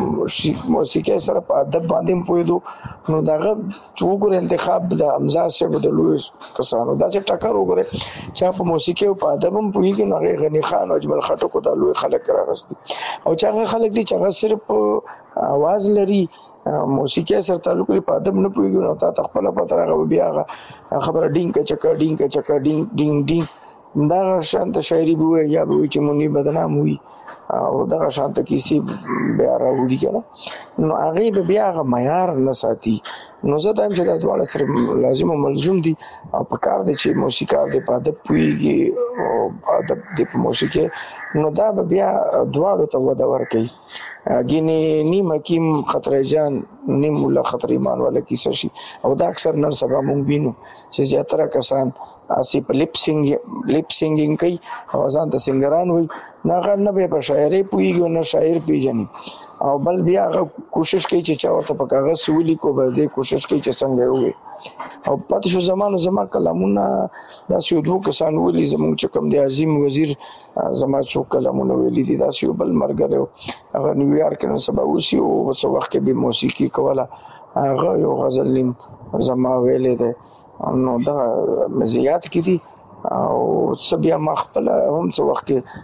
Speaker 3: موسیقي سره په ادب باندې پوهیدو نو داغه وګور انتخاب د امزا صاحب د لوی کسانو دا چې ټکر وګوره چې په موسیقي او په ادب هم پوهیږي نو غنی خان او اجمل خټک د لوی خلک راغستي او چې هغه خلک دي چې هغه صرف आवाज لري موسیقي سره تعلق لري په ادب نه پوهیږي نو تا خپل پته راغو بیا خبره ډینګ چکا ډینګ چکا ډینګ ډینګ ډینګ دا شانت شاعري به یا به چې مونږ بدنام وي او دا شانت کیسي بیا راوړي کنه نو هغه به بیا هغه معیار نه ساتي. نو زه دا چې دا ډول سره لازم او ملزوم دي او په کار دي چې موسیقار د په ادب پوهیږي او ادب د موسیقي نو دا به بیا دواړو ته وده ورکوي. ګینه نیم حکیم خطر جان نیم مولا خطر ایمان والا کیسه شي او دا اکثر نن سبا مونږ وینو چې زیاتره کسان اسی په لیپ سینګ لیپ سینګینګ کوي او ځان د سنگران وي نه غن نه به په شاعري پوهیږي نه شاعر پیژني او بل بیا کوشش کوي چې چا ورته په کاغذ سولي کو به دې کوشش کوي چې څنګه وي او پاتې شو زمانو زما کلامونه دا شو دوه کسان ولي زموږ چې کوم دی عظیم وزیر زما څو کلامونه ویلي دي دا شو بل مرګره هغه نیویارک نه سبا اوسي او څو وخت به موسیقي کوله هغه یو غزل نیم زما ویلې ده نو دا مزیات کې دي او سبیا مخبل هم څو وخت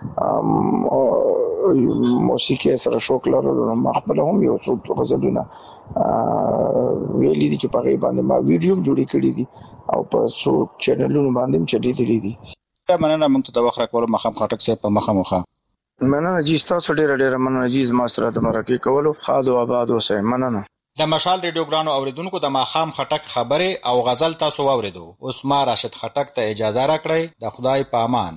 Speaker 3: موسیقي سره شوق لرلو مخبل هم یو څو غزلونه ویلي دي چې په غي باندې ما ویډیو جوړی کړی دي او په څو چینلونو باندې چلی دي دي.
Speaker 2: مننه موږ ته وخت راکول مخام خټک صاحب په مخه مخه
Speaker 3: مننه جی تاسو ډیر ډیر مننه جی ما سره د مرکه کولو خاد او آباد اوسه مننه.
Speaker 2: د مشال ریډیو ګرانو اوریدونکو د ماخام خټک خبره او غزل تاسو واوریدو. اوس ما راشد خټک ته اجازه راکړئ. د خدای په امان.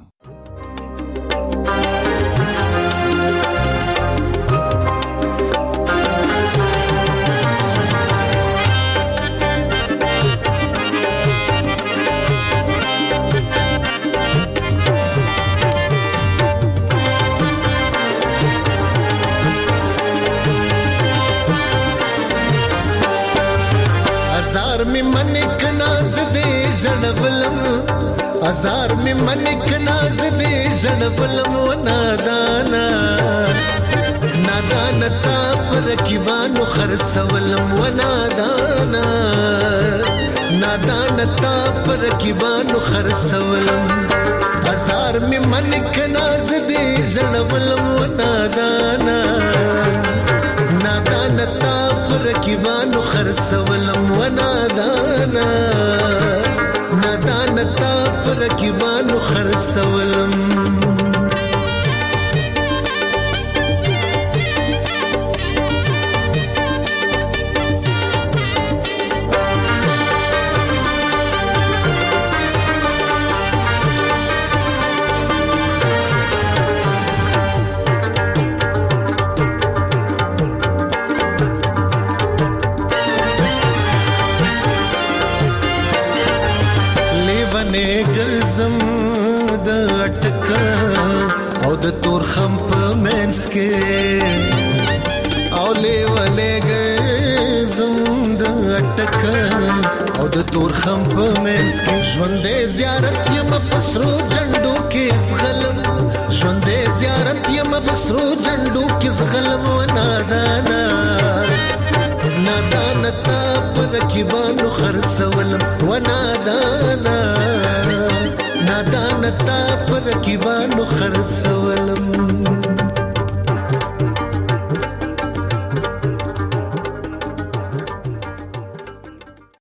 Speaker 5: ازار می منک ناز دې ژړولم ازار می منک ناز دې ژړولم و نادانا نادانا تا پر رکیبانو خرڅولم و نادانا نادانا تا پر رکیبانو خرڅولم ازار می منک ناز دې ژړولم و نادانا نادانا تا پر رکیبانو خرڅولم و نادانا نادانا تا پر رکیبانو خرڅولم ګرځم د اٹکا او د تور خم په منس کې او لیوالې ګرځم د اٹکا او د تور خم په منس کې ژوندې زیارت یم پسرو جنډو کې زغلم ژوندې زیارت یم پسرو جنډو کې زغلم و نادانا نادانا تا پر رکیبانو خرڅولم و نادانا نادانا تا پر رکیبانو خرڅولم